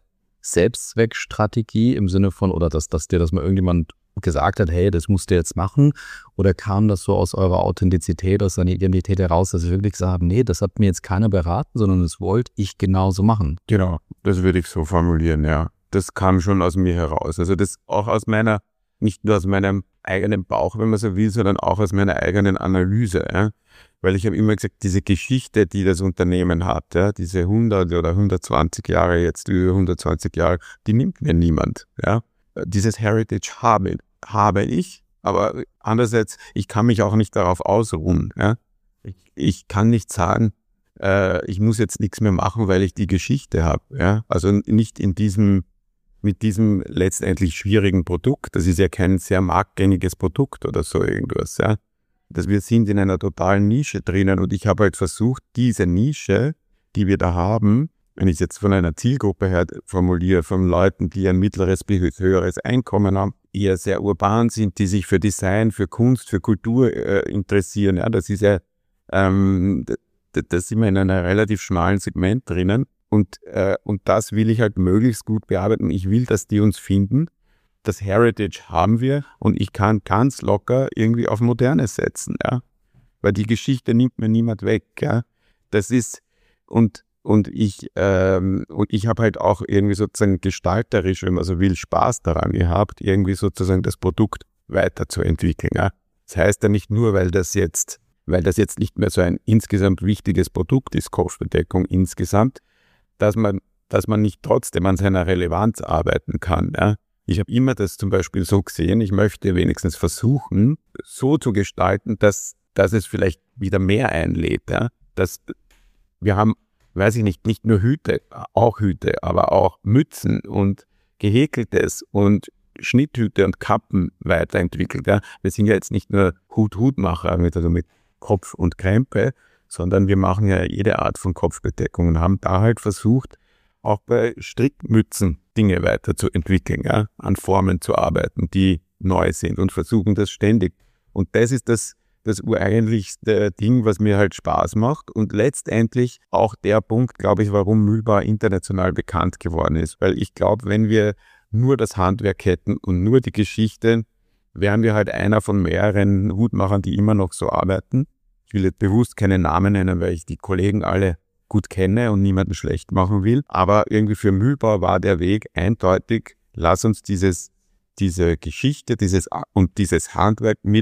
S4: Selbstzweckstrategie im Sinne von, oder dass, dass dir das mal irgendjemand gesagt hat, hey, das musst du jetzt machen? Oder kam das so aus eurer Authentizität, aus deiner Identität heraus, dass ihr wirklich gesagt habt, nee, das hat mir jetzt keiner beraten, sondern das wollte ich genauso machen?
S2: Genau, das würde ich so formulieren, ja. Das kam schon aus mir heraus. Also das auch aus meiner, nicht nur aus meinem eigenen Bauch, wenn man so will, sondern auch aus meiner eigenen Analyse. Ja? Weil ich habe immer gesagt, diese Geschichte, die das Unternehmen hat, ja, diese hundert oder hundertzwanzig Jahre, jetzt über hundertzwanzig Jahre, die nimmt mir niemand. Ja? Dieses Heritage habe, habe ich, aber andererseits, ich kann mich auch nicht darauf ausruhen. Ja? Ich, ich kann nicht sagen, äh, ich muss jetzt nichts mehr machen, weil ich die Geschichte habe. Ja? Also nicht in diesem mit diesem letztendlich schwierigen Produkt. Das ist ja kein sehr marktgängiges Produkt oder so irgendwas. Ja. Dass wir sind in einer totalen Nische drinnen und ich habe halt versucht, diese Nische, die wir da haben, wenn ich es jetzt von einer Zielgruppe her formuliere, von Leuten, die ein mittleres bis höheres Einkommen haben, eher sehr urban sind, die sich für Design, für Kunst, für Kultur äh, interessieren. Ja, das ist ja, ähm, da, da sind wir in einem relativ schmalen Segment drinnen. Und, äh, und das will ich halt möglichst gut bearbeiten. Ich will, dass die uns finden. Das Heritage haben wir und ich kann ganz locker irgendwie auf Moderne setzen. Ja? Weil die Geschichte nimmt mir niemand weg. Ja? Das ist, und, und ich, ähm, und ich habe halt auch irgendwie sozusagen gestalterisch, wenn man so will, Spaß daran gehabt, irgendwie sozusagen das Produkt weiterzuentwickeln. Ja? Das heißt ja nicht nur, weil das jetzt, weil das jetzt nicht mehr so ein insgesamt wichtiges Produkt ist, Kopfbedeckung insgesamt, dass man, dass man nicht trotzdem an seiner Relevanz arbeiten kann. Ja. Ich habe immer das zum Beispiel so gesehen, ich möchte wenigstens versuchen, so zu gestalten, dass, dass es vielleicht wieder mehr einlädt. Ja. Dass wir haben, weiß ich nicht, nicht nur Hüte, auch Hüte, aber auch Mützen und Gehäkeltes und Schnitthüte und Kappen weiterentwickelt. Ja. Wir sind ja jetzt nicht nur Hut-Hutmacher mit, also mit Kopf und Krempe, sondern wir machen ja jede Art von Kopfbedeckung und haben da halt versucht, auch bei Strickmützen Dinge weiterzuentwickeln, ja, an Formen zu arbeiten, die neu sind und versuchen das ständig. Und das ist das, das ureigentlichste Ding, was mir halt Spaß macht und letztendlich auch der Punkt, glaube ich, warum Mühlbau international bekannt geworden ist. Weil ich glaube, wenn wir nur das Handwerk hätten und nur die Geschichte, wären wir halt einer von mehreren Hutmachern, die immer noch so arbeiten. Ich will jetzt bewusst keine Namen nennen, weil ich die Kollegen alle gut kenne und niemanden schlecht machen will. Aber irgendwie für Mühlbau war der Weg eindeutig, lass uns dieses, diese Geschichte dieses und dieses Handwerk mit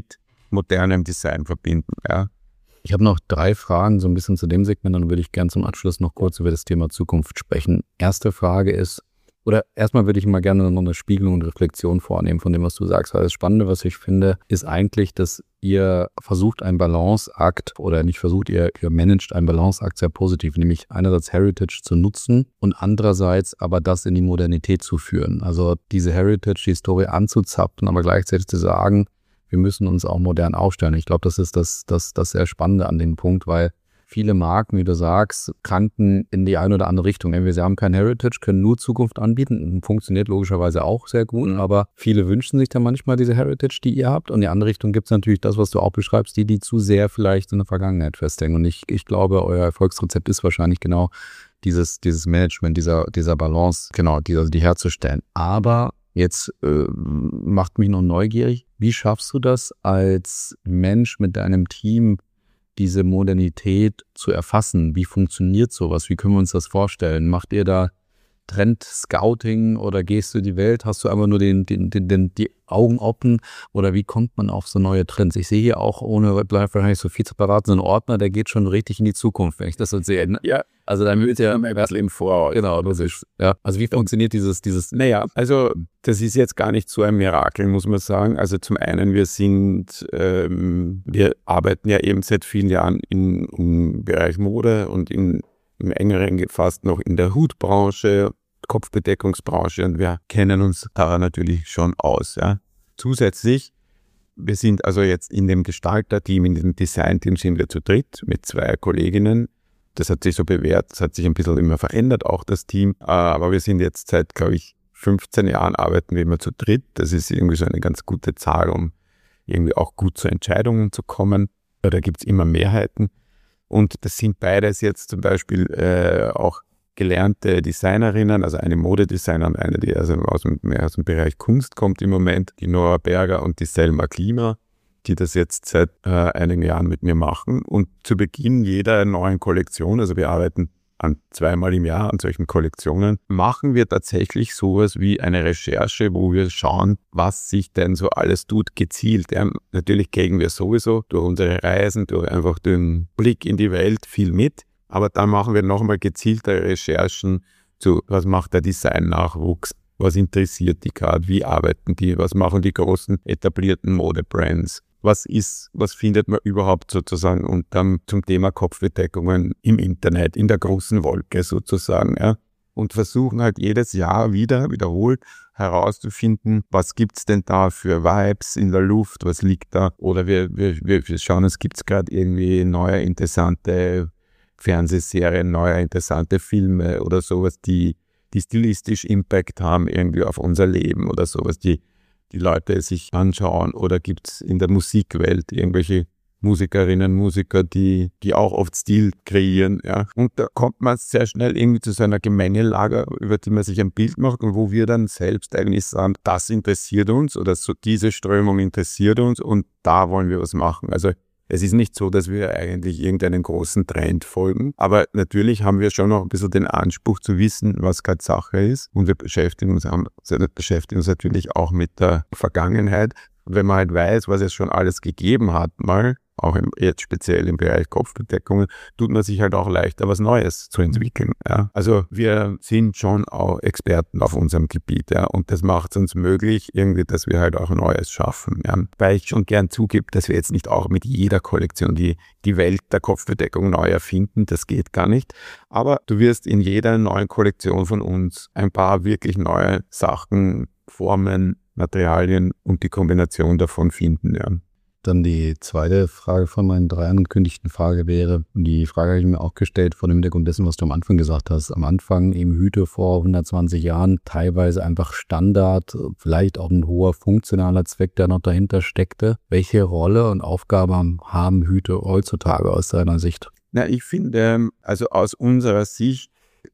S2: modernem Design verbinden. Ja.
S4: Ich habe noch drei Fragen so ein bisschen zu dem Segment, dann würde ich gerne zum Abschluss noch kurz über das Thema Zukunft sprechen. Erste Frage ist, oder erstmal würde ich mal gerne noch eine Spiegelung und Reflexion vornehmen von dem, was du sagst, weil das Spannende, was ich finde, ist eigentlich, dass ihr versucht, einen Balanceakt oder nicht versucht, ihr, ihr managt einen Balanceakt sehr positiv, nämlich einerseits Heritage zu nutzen und andererseits aber das in die Modernität zu führen. Also diese Heritage, die Historie anzuzapfen, aber gleichzeitig zu sagen, wir müssen uns auch modern aufstellen. Ich glaube, das ist das, das, das sehr Spannende an dem Punkt, weil viele Marken, wie du sagst, kranken in die eine oder andere Richtung. Entweder sie haben kein Heritage, können nur Zukunft anbieten. Funktioniert logischerweise auch sehr gut, aber viele wünschen sich dann manchmal diese Heritage, die ihr habt. Und in die andere Richtung gibt es natürlich das, was du auch beschreibst, die, die zu sehr vielleicht in der Vergangenheit festhängen. Und ich, ich glaube, euer Erfolgsrezept ist wahrscheinlich genau dieses, dieses Management, dieser, dieser Balance, genau, die, also die herzustellen. Aber jetzt äh, macht mich noch neugierig. Wie schaffst du das als Mensch mit deinem Team, diese Modernität zu erfassen? Wie funktioniert sowas? Wie können wir uns das vorstellen? Macht ihr da Trend-Scouting oder gehst du in die Welt? Hast du einfach nur den, den, den, den, die Augen offen? Oder wie kommt man auf so neue Trends? Ich sehe hier auch, ohne wahrscheinlich so viel zu beraten, so einen Ordner, der geht schon richtig in die Zukunft, wenn ich das so sehe.
S2: Ja.
S4: Also dann wird ja
S2: was im Voraus.
S4: Genau, das ist, ja. Also wie funktioniert dieses, dieses?
S2: Naja, also das ist jetzt gar nicht so ein Mirakel, muss man sagen. Also zum einen, wir sind, ähm, wir arbeiten ja eben seit vielen Jahren in, im Bereich Mode und in, im engeren gefasst noch in der Hutbranche, Kopfbedeckungsbranche, und wir kennen uns da natürlich schon aus. Ja. Zusätzlich, wir sind also jetzt in dem Gestalter-Team, in dem Design-Team sind wir zu dritt mit zwei Kolleginnen. Das hat sich so bewährt, das hat sich ein bisschen immer verändert, auch das Team. Aber wir sind jetzt seit, glaube ich, fünfzehn Jahren arbeiten wir immer zu dritt. Das ist irgendwie so eine ganz gute Zahl, um irgendwie auch gut zu Entscheidungen zu kommen. Da gibt es immer Mehrheiten. Und das sind beides jetzt zum Beispiel äh, auch gelernte Designerinnen, also eine Modedesigner und eine, die also aus dem, mehr aus dem Bereich Kunst kommt im Moment, die Nora Berger und die Selma Klima, die das jetzt seit äh, einigen Jahren mit mir machen. Und zu Beginn jeder neuen Kollektion, also wir arbeiten an zweimal im Jahr an solchen Kollektionen, machen wir tatsächlich sowas wie eine Recherche, wo wir schauen, was sich denn so alles tut, gezielt. Ja, natürlich kriegen wir sowieso durch unsere Reisen, durch einfach den Blick in die Welt viel mit, aber dann machen wir nochmal gezielte Recherchen zu, was macht der Design-Nachwuchs, was interessiert die gerade, wie arbeiten die, was machen die großen etablierten Modebrands. Was ist, was findet man überhaupt sozusagen und dann zum Thema Kopfbedeckungen im Internet, in der großen Wolke sozusagen, ja. Und versuchen halt jedes Jahr wieder, wiederholt herauszufinden, was gibt's denn da für Vibes in der Luft, was liegt da. Oder wir, wir, wir schauen, es gibt's gerade irgendwie neue interessante Fernsehserien, neue interessante Filme oder sowas, die, die stilistisch Impact haben irgendwie auf unser Leben oder sowas, die die Leute sich anschauen, oder gibt es in der Musikwelt irgendwelche Musikerinnen, Musiker, die, die auch oft Stil kreieren. Ja. Und da kommt man sehr schnell irgendwie zu so einer Gemengelage, über die man sich ein Bild macht und wo wir dann selbst eigentlich sagen, das interessiert uns oder so diese Strömung interessiert uns und da wollen wir was machen. Also es ist nicht so, dass wir eigentlich irgendeinen großen Trend folgen, aber natürlich haben wir schon noch ein bisschen den Anspruch zu wissen, was gerade Sache ist, und wir beschäftigen uns, haben, beschäftigen uns natürlich auch mit der Vergangenheit. Und wenn man halt weiß, was es schon alles gegeben hat, mal, auch im, jetzt speziell im Bereich Kopfbedeckungen, tut man sich halt auch leichter, was Neues zu entwickeln. Ja. Also wir sind schon auch Experten auf unserem Gebiet, ja, und das macht es uns möglich, irgendwie, dass wir halt auch Neues schaffen. Ja. Weil ich schon gern zugebe, dass wir jetzt nicht auch mit jeder Kollektion die, die Welt der Kopfbedeckung neu erfinden, das geht gar nicht. Aber du wirst in jeder neuen Kollektion von uns ein paar wirklich neue Sachen, Formen, Materialien und die Kombination davon finden. Ja.
S4: Dann die zweite Frage von meinen drei angekündigten Frage wäre, und die Frage habe ich mir auch gestellt vor dem Hintergrund dessen, was du am Anfang gesagt hast. Am Anfang eben Hüte vor hundertzwanzig Jahren, teilweise einfach Standard, vielleicht auch ein hoher funktionaler Zweck, der noch dahinter steckte. Welche Rolle und Aufgabe haben Hüte heutzutage aus deiner Sicht?
S2: Na, ich finde, also aus unserer Sicht,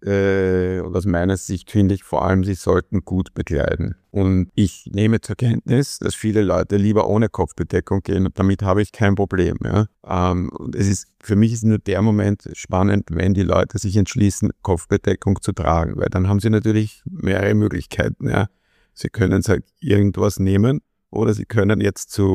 S2: Äh, und aus meiner Sicht finde ich vor allem, sie sollten gut bekleiden. Und ich nehme zur Kenntnis, dass viele Leute lieber ohne Kopfbedeckung gehen, und damit habe ich kein Problem. Ja. Ähm, und es ist, für mich ist nur der Moment spannend, wenn die Leute sich entschließen, Kopfbedeckung zu tragen, weil dann haben sie natürlich mehrere Möglichkeiten. Ja. Sie können halt irgendwas nehmen, oder sie können jetzt zu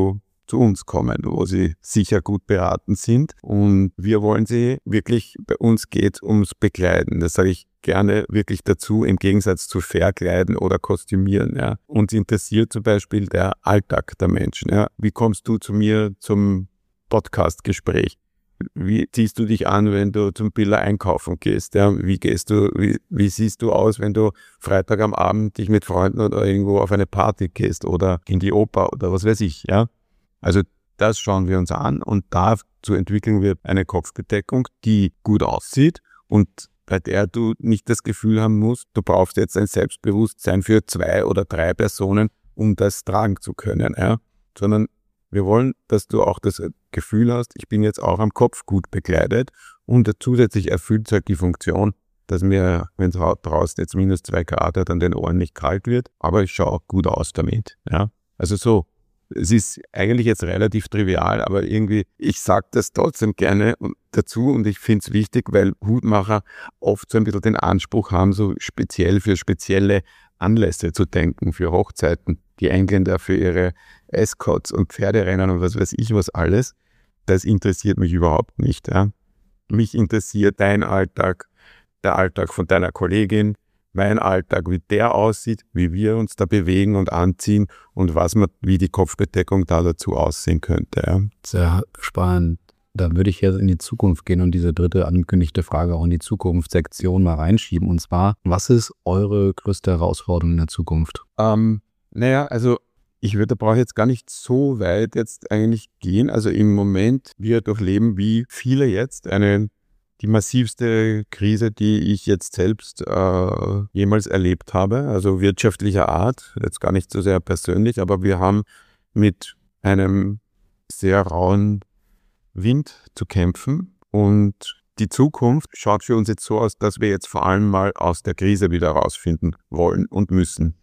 S2: zu uns kommen, wo sie sicher gut beraten sind. Und wir wollen sie wirklich, bei uns geht es ums Bekleiden. Das sage ich gerne wirklich dazu, im Gegensatz zu Verkleiden oder Kostümieren. Ja. Uns interessiert zum Beispiel der Alltag der Menschen. Ja. Wie kommst du zu mir zum Podcast-Gespräch? Wie ziehst du dich an, wenn du zum Billa einkaufen gehst? Ja? Wie gehst du, wie, wie siehst du aus, wenn du Freitag am Abend dich mit Freunden oder irgendwo auf eine Party gehst oder in die Oper oder was weiß ich, ja? Also das schauen wir uns an und dazu entwickeln wir eine Kopfbedeckung, die gut aussieht und bei der du nicht das Gefühl haben musst, du brauchst jetzt ein Selbstbewusstsein für zwei oder drei Personen, um das tragen zu können, ja? Sondern wir wollen, dass du auch das Gefühl hast, ich bin jetzt auch am Kopf gut bekleidet und zusätzlich erfüllt es halt die Funktion, dass mir, wenn es draußen jetzt minus zwei Grad hat, an den Ohren nicht kalt wird, aber ich schaue auch gut aus damit. Ja? Also so, es ist eigentlich jetzt relativ trivial, aber irgendwie, ich sage das trotzdem gerne dazu und ich finde es wichtig, weil Hutmacher oft so ein bisschen den Anspruch haben, so speziell für spezielle Anlässe zu denken, für Hochzeiten, die Engländer für ihre Escorts und Pferderennen und was weiß ich was alles. Das interessiert mich überhaupt nicht. Ja. Mich interessiert dein Alltag, der Alltag von deiner Kollegin, mein Alltag, wie der aussieht, wie wir uns da bewegen und anziehen und was man, wie die Kopfbedeckung da dazu aussehen könnte. Ja.
S4: Sehr spannend. Dann würde ich jetzt in die Zukunft gehen und diese dritte angekündigte Frage auch in die Zukunftssektion mal reinschieben. Und zwar, was ist eure größte Herausforderung in der Zukunft?
S2: Ähm, naja, also ich würde, da brauche ich jetzt gar nicht so weit jetzt eigentlich gehen. Also im Moment, wir durchleben wie viele jetzt eine, die massivste Krise, die ich jetzt selbst äh, jemals erlebt habe. Also wirtschaftlicher Art, jetzt gar nicht so sehr persönlich, aber wir haben mit einem sehr rauen Wind zu kämpfen und die Zukunft schaut für uns jetzt so aus, dass wir jetzt vor allem mal aus der Krise wieder rausfinden wollen und müssen.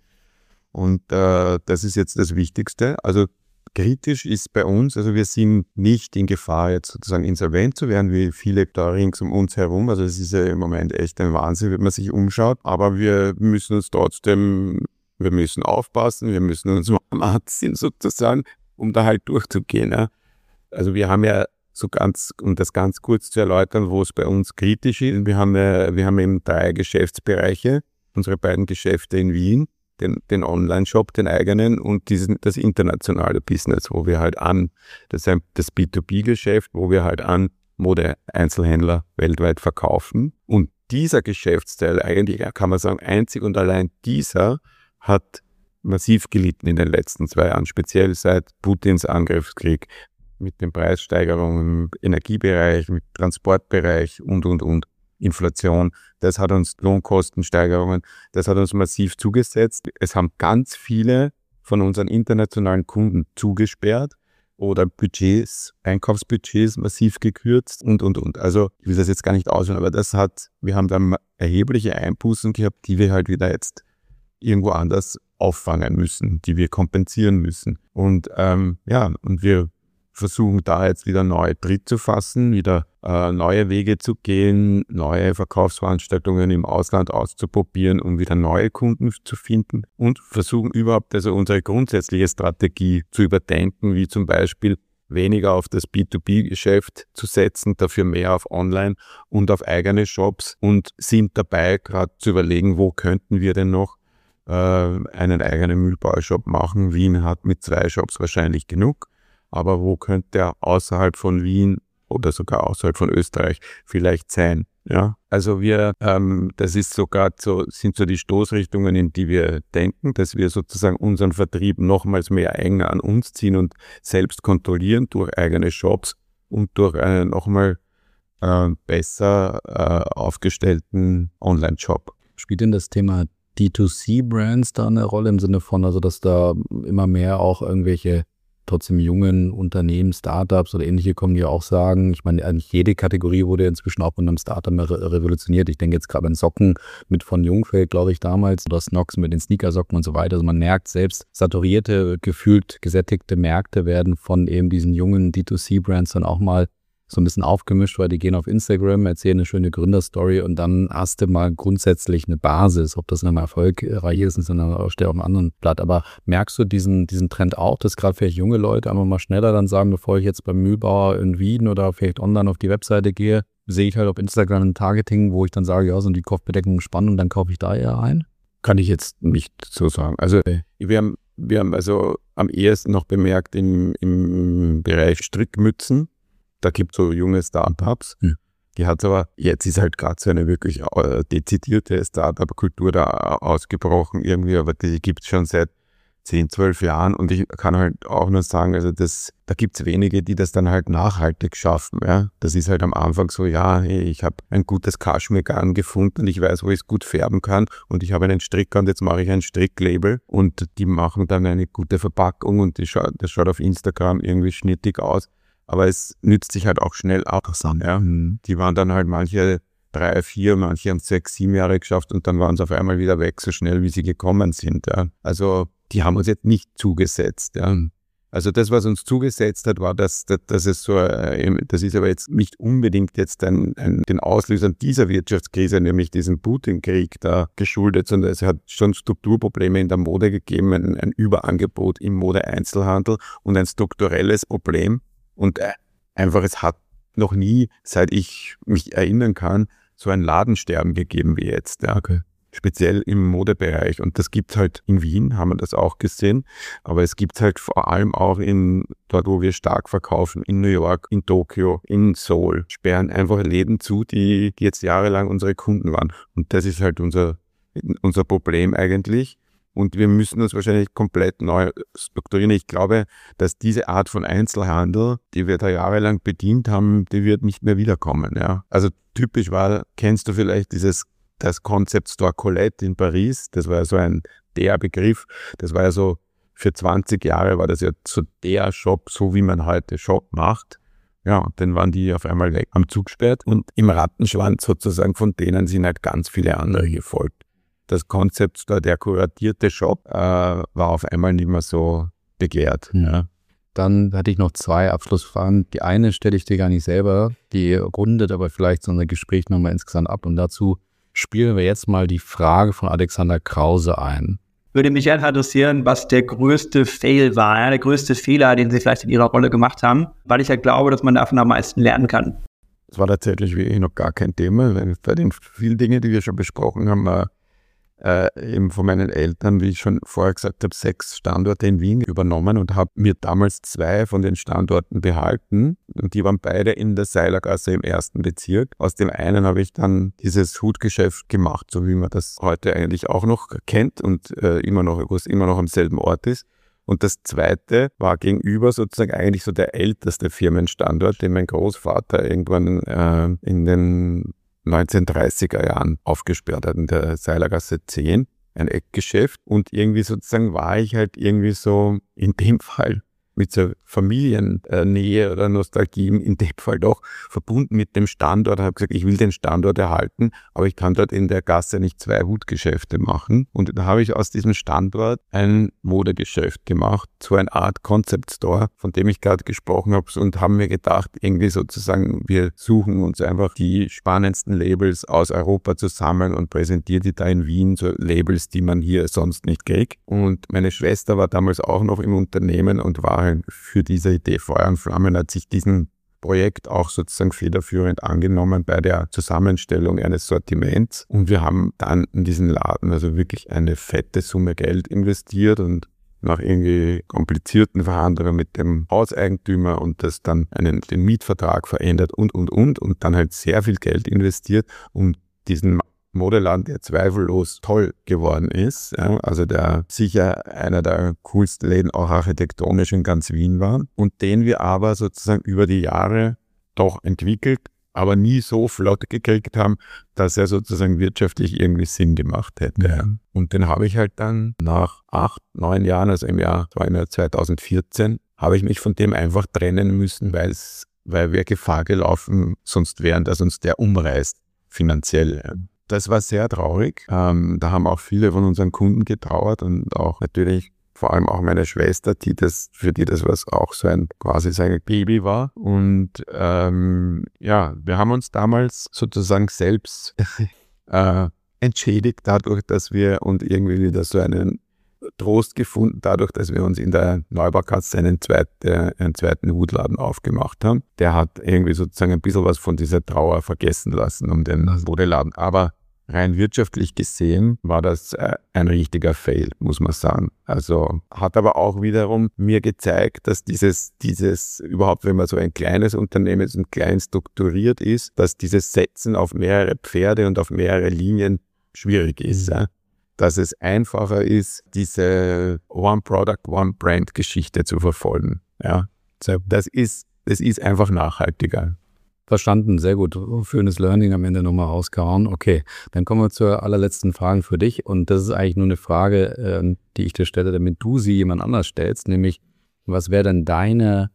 S2: Und äh, das ist jetzt das Wichtigste. Also kritisch ist bei uns, also wir sind nicht in Gefahr, jetzt sozusagen insolvent zu werden, wie viele da rings um uns herum. Also es ist ja im Moment echt ein Wahnsinn, wenn man sich umschaut. Aber wir müssen uns trotzdem, wir müssen aufpassen, wir müssen uns warm anziehen sozusagen, um da halt durchzugehen. Ja. Also wir haben ja so ganz, um das ganz kurz zu erläutern, wo es bei uns kritisch ist. Wir haben, ja, wir haben eben drei Geschäftsbereiche, unsere beiden Geschäfte in Wien, den, den Online-Shop, den eigenen und diesen, das internationale Business, wo wir halt an, das ist das B zwei B-Geschäft, wo wir halt an Mode-Einzelhändler weltweit verkaufen. Und dieser Geschäftsteil, eigentlich kann man sagen, einzig und allein dieser hat massiv gelitten in den letzten zwei Jahren, speziell seit Putins Angriffskrieg, mit den Preissteigerungen im Energiebereich, mit Transportbereich und, und, und. Inflation, das hat uns Lohnkostensteigerungen, das hat uns massiv zugesetzt. Es haben ganz viele von unseren internationalen Kunden zugesperrt oder Budgets, Einkaufsbudgets massiv gekürzt und, und, und. Also ich will das jetzt gar nicht ausführen, aber das hat, wir haben dann erhebliche Einbußen gehabt, die wir halt wieder jetzt irgendwo anders auffangen müssen, die wir kompensieren müssen. Und ähm, ja, und wir versuchen da jetzt wieder neu Tritt zu fassen, wieder äh, neue Wege zu gehen, neue Verkaufsveranstaltungen im Ausland auszuprobieren, um wieder neue Kunden zu finden und versuchen überhaupt also unsere grundsätzliche Strategie zu überdenken, wie zum Beispiel weniger auf das B zwei B-Geschäft zu setzen, dafür mehr auf Online und auf eigene Shops und sind dabei gerade zu überlegen, wo könnten wir denn noch äh, einen eigenen Müllbaushop machen. Wien hat mit zwei Shops wahrscheinlich genug. Aber wo könnte er außerhalb von Wien oder sogar außerhalb von Österreich vielleicht sein? Ja, also wir, ähm, das ist sogar so, sind so die Stoßrichtungen, in die wir denken, dass wir sozusagen unseren Vertrieb nochmals mehr enger an uns ziehen und selbst kontrollieren durch eigene Shops und durch einen nochmal äh, besser äh, aufgestellten Online-Shop.
S4: Spielt denn das Thema D zwei C-Brands da eine Rolle im Sinne von, also dass da immer mehr auch irgendwelche trotzdem jungen Unternehmen, Startups oder ähnliche kommen, die auch sagen, ich meine, eigentlich jede Kategorie wurde inzwischen auch von einem Startup re- revolutioniert. Ich denke jetzt gerade an Socken mit von Jungfeld, glaube ich, damals, oder Snox mit den Sneakersocken und so weiter. Also man merkt selbst, saturierte, gefühlt gesättigte Märkte werden von eben diesen jungen D zwei C-Brands dann auch mal so ein bisschen aufgemischt, weil die gehen auf Instagram, erzählen eine schöne Gründerstory und dann hast du mal grundsätzlich eine Basis, ob das dann erfolgreich ist, ist dann steht auf einem anderen Blatt. Aber merkst du diesen, diesen Trend auch, dass gerade vielleicht junge Leute einfach mal schneller dann sagen, bevor ich jetzt beim Mühlbauer in Wien oder vielleicht online auf die Webseite gehe, sehe ich halt auf Instagram ein Targeting, wo ich dann sage, ja, sind die Kopfbedeckungen spannend und dann kaufe ich da eher ein?
S2: Kann ich jetzt nicht so sagen. Also okay. wir haben, wir haben also am ehesten noch bemerkt im, im Bereich Strickmützen. Da gibt es so junge Startups. Hm. Die hat aber, jetzt ist halt gerade so eine wirklich dezidierte Startup-Kultur da ausgebrochen irgendwie, aber die gibt es schon seit zehn, zwölf Jahren und ich kann halt auch nur sagen, also das, da gibt es wenige, die das dann halt nachhaltig schaffen. Ja? Das ist halt am Anfang so, ja, hey, ich habe ein gutes Kaschmirgarn gefunden und ich weiß, wo ich es gut färben kann und ich habe einen Stricker und jetzt mache ich ein Stricklabel und die machen dann eine gute Verpackung und die scha- das schaut auf Instagram irgendwie schnittig aus. Aber es nützt sich halt auch schnell ab. Ja. Die waren dann halt manche drei, vier, manche haben sechs, sieben Jahre geschafft und dann waren sie auf einmal wieder weg, so schnell wie sie gekommen sind. Ja. Also die haben uns jetzt nicht zugesetzt. Ja. Also das, was uns zugesetzt hat, war, dass, dass, dass es so, das ist aber jetzt nicht unbedingt jetzt ein, ein, den Auslösern dieser Wirtschaftskrise, nämlich diesen Putin-Krieg da geschuldet, sondern es hat schon Strukturprobleme in der Mode gegeben, ein, ein Überangebot im Mode-Einzelhandel und ein strukturelles Problem. Und einfach, es hat noch nie, seit ich mich erinnern kann, so ein Ladensterben gegeben wie jetzt. Ja. Okay. Speziell im Modebereich. Und das gibt es halt in Wien, haben wir das auch gesehen. Aber es gibt es halt vor allem auch in dort, wo wir stark verkaufen, in New York, in Tokio, in Seoul. Sperren einfach Läden zu, die, die jetzt jahrelang unsere Kunden waren. Und das ist halt unser, unser Problem eigentlich. Und wir müssen uns wahrscheinlich komplett neu strukturieren. Ich glaube, dass diese Art von Einzelhandel, die wir da jahrelang bedient haben, die wird nicht mehr wiederkommen. Ja. Also typisch war, kennst du vielleicht dieses, das Concept Store Colette in Paris? Das war ja so ein der Begriff. Das war ja so, für zwanzig Jahre war das ja so der Shop, so wie man heute Shop macht. Ja, und dann waren die auf einmal weg, am Zug gesperrt. Und im Rattenschwanz sozusagen von denen sind halt ganz viele andere gefolgt. Das Konzept, der kuratierte Shop, äh, war auf einmal nicht mehr so begehrt.
S4: Mhm. Ja. Dann hatte ich noch zwei Abschlussfragen. Die eine stelle ich dir gar nicht selber, die rundet aber vielleicht so ein Gespräch nochmal insgesamt ab. Und dazu spielen wir jetzt mal die Frage von Alexander Krause ein.
S5: Würde mich gerne interessieren, was der größte Fail war, ja, der größte Fehler, den Sie vielleicht in Ihrer Rolle gemacht haben, weil ich ja glaube, dass man davon am meisten lernen kann.
S2: Das war tatsächlich wirklich noch gar kein Thema, weil bei den vielen Dingen, die wir schon besprochen haben, äh, Äh, eben von meinen Eltern, wie ich schon vorher gesagt habe, sechs Standorte in Wien übernommen und habe mir damals zwei von den Standorten behalten. Und die waren beide in der Seilergasse im ersten Bezirk. Aus dem einen habe ich dann dieses Hutgeschäft gemacht, so wie man das heute eigentlich auch noch kennt und äh, immer noch, wo es immer noch am selben Ort ist. Und das zweite war gegenüber sozusagen eigentlich so der älteste Firmenstandort, den mein Großvater irgendwann äh, in den neunzehnhundertdreißiger Jahren aufgesperrt hat, in der Seilergasse zehn, ein Eckgeschäft. Und irgendwie sozusagen war ich halt irgendwie so in dem Fall mit so Familiennähe oder Nostalgie, in dem Fall doch verbunden mit dem Standort. Ich habe gesagt, ich will den Standort erhalten, aber ich kann dort in der Gasse nicht zwei Hutgeschäfte machen. Und da habe ich aus diesem Standort ein Modegeschäft gemacht, so eine Art Concept Store, von dem ich gerade gesprochen habe, und haben mir gedacht, irgendwie sozusagen, wir suchen uns einfach die spannendsten Labels aus Europa zusammen und präsentieren die da in Wien, so Labels, die man hier sonst nicht kriegt. Und meine Schwester war damals auch noch im Unternehmen und war für diese Idee Feuer und Flammen, hat sich diesen Projekt auch sozusagen federführend angenommen bei der Zusammenstellung eines Sortiments. Und wir haben dann in diesen Laden also wirklich eine fette Summe Geld investiert und nach irgendwie komplizierten Verhandlungen mit dem Hauseigentümer und das dann einen, den Mietvertrag verändert und, und, und und dann halt sehr viel Geld investiert, um diesen Modeladen, der zweifellos toll geworden ist, ja, also der sicher einer der coolsten Läden auch architektonisch in ganz Wien war und den wir aber sozusagen über die Jahre doch entwickelt, aber nie so flott gekriegt haben, dass er sozusagen wirtschaftlich irgendwie Sinn gemacht hätte. Ja. Und den habe ich halt dann nach acht, neun Jahren, also im Jahr, das war im Jahr zweitausendvierzehn, habe ich mich von dem einfach trennen müssen, weil es, weil wir Gefahr gelaufen sonst wären, dass uns der umreißt, finanziell. Ja. Das war sehr traurig. Ähm, da haben auch viele von unseren Kunden getrauert und auch natürlich vor allem auch meine Schwester, die das, für die das was auch so ein quasi sein Baby war. Und ähm, ja, wir haben uns damals sozusagen selbst äh, entschädigt dadurch, dass wir und irgendwie wieder so einen Trost gefunden, dadurch, dass wir uns in der Neubaugasse einen, zweit, äh, einen zweiten Hutladen aufgemacht haben. Der hat irgendwie sozusagen ein bisschen was von dieser Trauer vergessen lassen um den Modeladen. Aber rein wirtschaftlich gesehen war das äh, ein richtiger Fail, muss man sagen. Also hat aber auch wiederum mir gezeigt, dass dieses, dieses überhaupt, wenn man so ein kleines Unternehmen ist und klein strukturiert ist, dass dieses Setzen auf mehrere Pferde und auf mehrere Linien schwierig ist. Mhm. Ja? Dass es einfacher ist, diese One-Product, One-Brand-Geschichte zu verfolgen. Ja? Das ist, das ist einfach nachhaltiger.
S4: Verstanden, sehr gut. Schönes Learning am Ende nochmal rausgehauen. Okay, dann kommen wir zur allerletzten Frage für dich. Und das ist eigentlich nur eine Frage, äh, die ich dir stelle, damit du sie jemand anders stellst. Nämlich, was wäre denn deine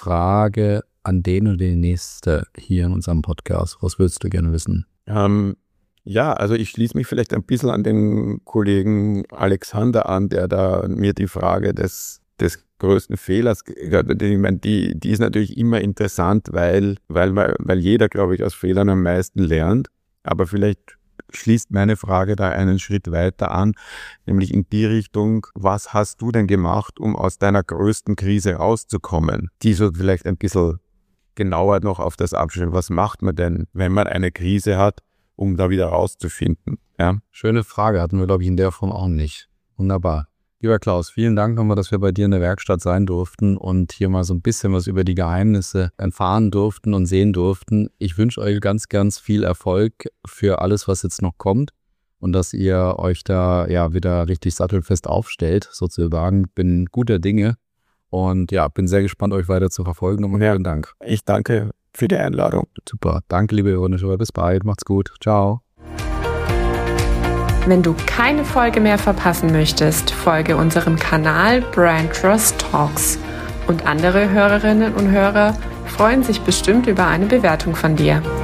S4: Frage an den oder die nächste hier in unserem Podcast? Was würdest du gerne wissen?
S2: Ähm, ja, also ich schließe mich vielleicht ein bisschen an den Kollegen Alexander an, der da mir die Frage des des größten Fehlers, ich meine, die, die ist natürlich immer interessant, weil, weil, weil jeder, glaube ich, aus Fehlern am meisten lernt. Aber vielleicht schließt meine Frage da einen Schritt weiter an, nämlich in die Richtung, was hast du denn gemacht, um aus deiner größten Krise rauszukommen? Die so vielleicht ein bisschen genauer noch auf das abstellen. Was macht man denn, wenn man eine Krise hat, um da wieder rauszufinden? Ja?
S4: Schöne Frage, hatten wir, glaube ich, in der Form auch nicht. Wunderbar. Lieber Klaus, vielen Dank nochmal, dass wir bei dir in der Werkstatt sein durften und hier mal so ein bisschen was über die Geheimnisse erfahren durften und sehen durften. Ich wünsche euch ganz, ganz viel Erfolg für alles, was jetzt noch kommt und dass ihr euch da ja wieder richtig sattelfest aufstellt, sozusagen. Bin guter Dinge und ja, bin sehr gespannt, euch weiter zu verfolgen. Und
S2: ja,
S4: vielen Dank.
S2: Ich danke für die Einladung.
S4: Super. Danke, liebe Hörner. Bis bald. Macht's gut. Ciao.
S3: Wenn du keine Folge mehr verpassen möchtest, folge unserem Kanal Brand Trust Talks. Und andere Hörerinnen und Hörer freuen sich bestimmt über eine Bewertung von dir.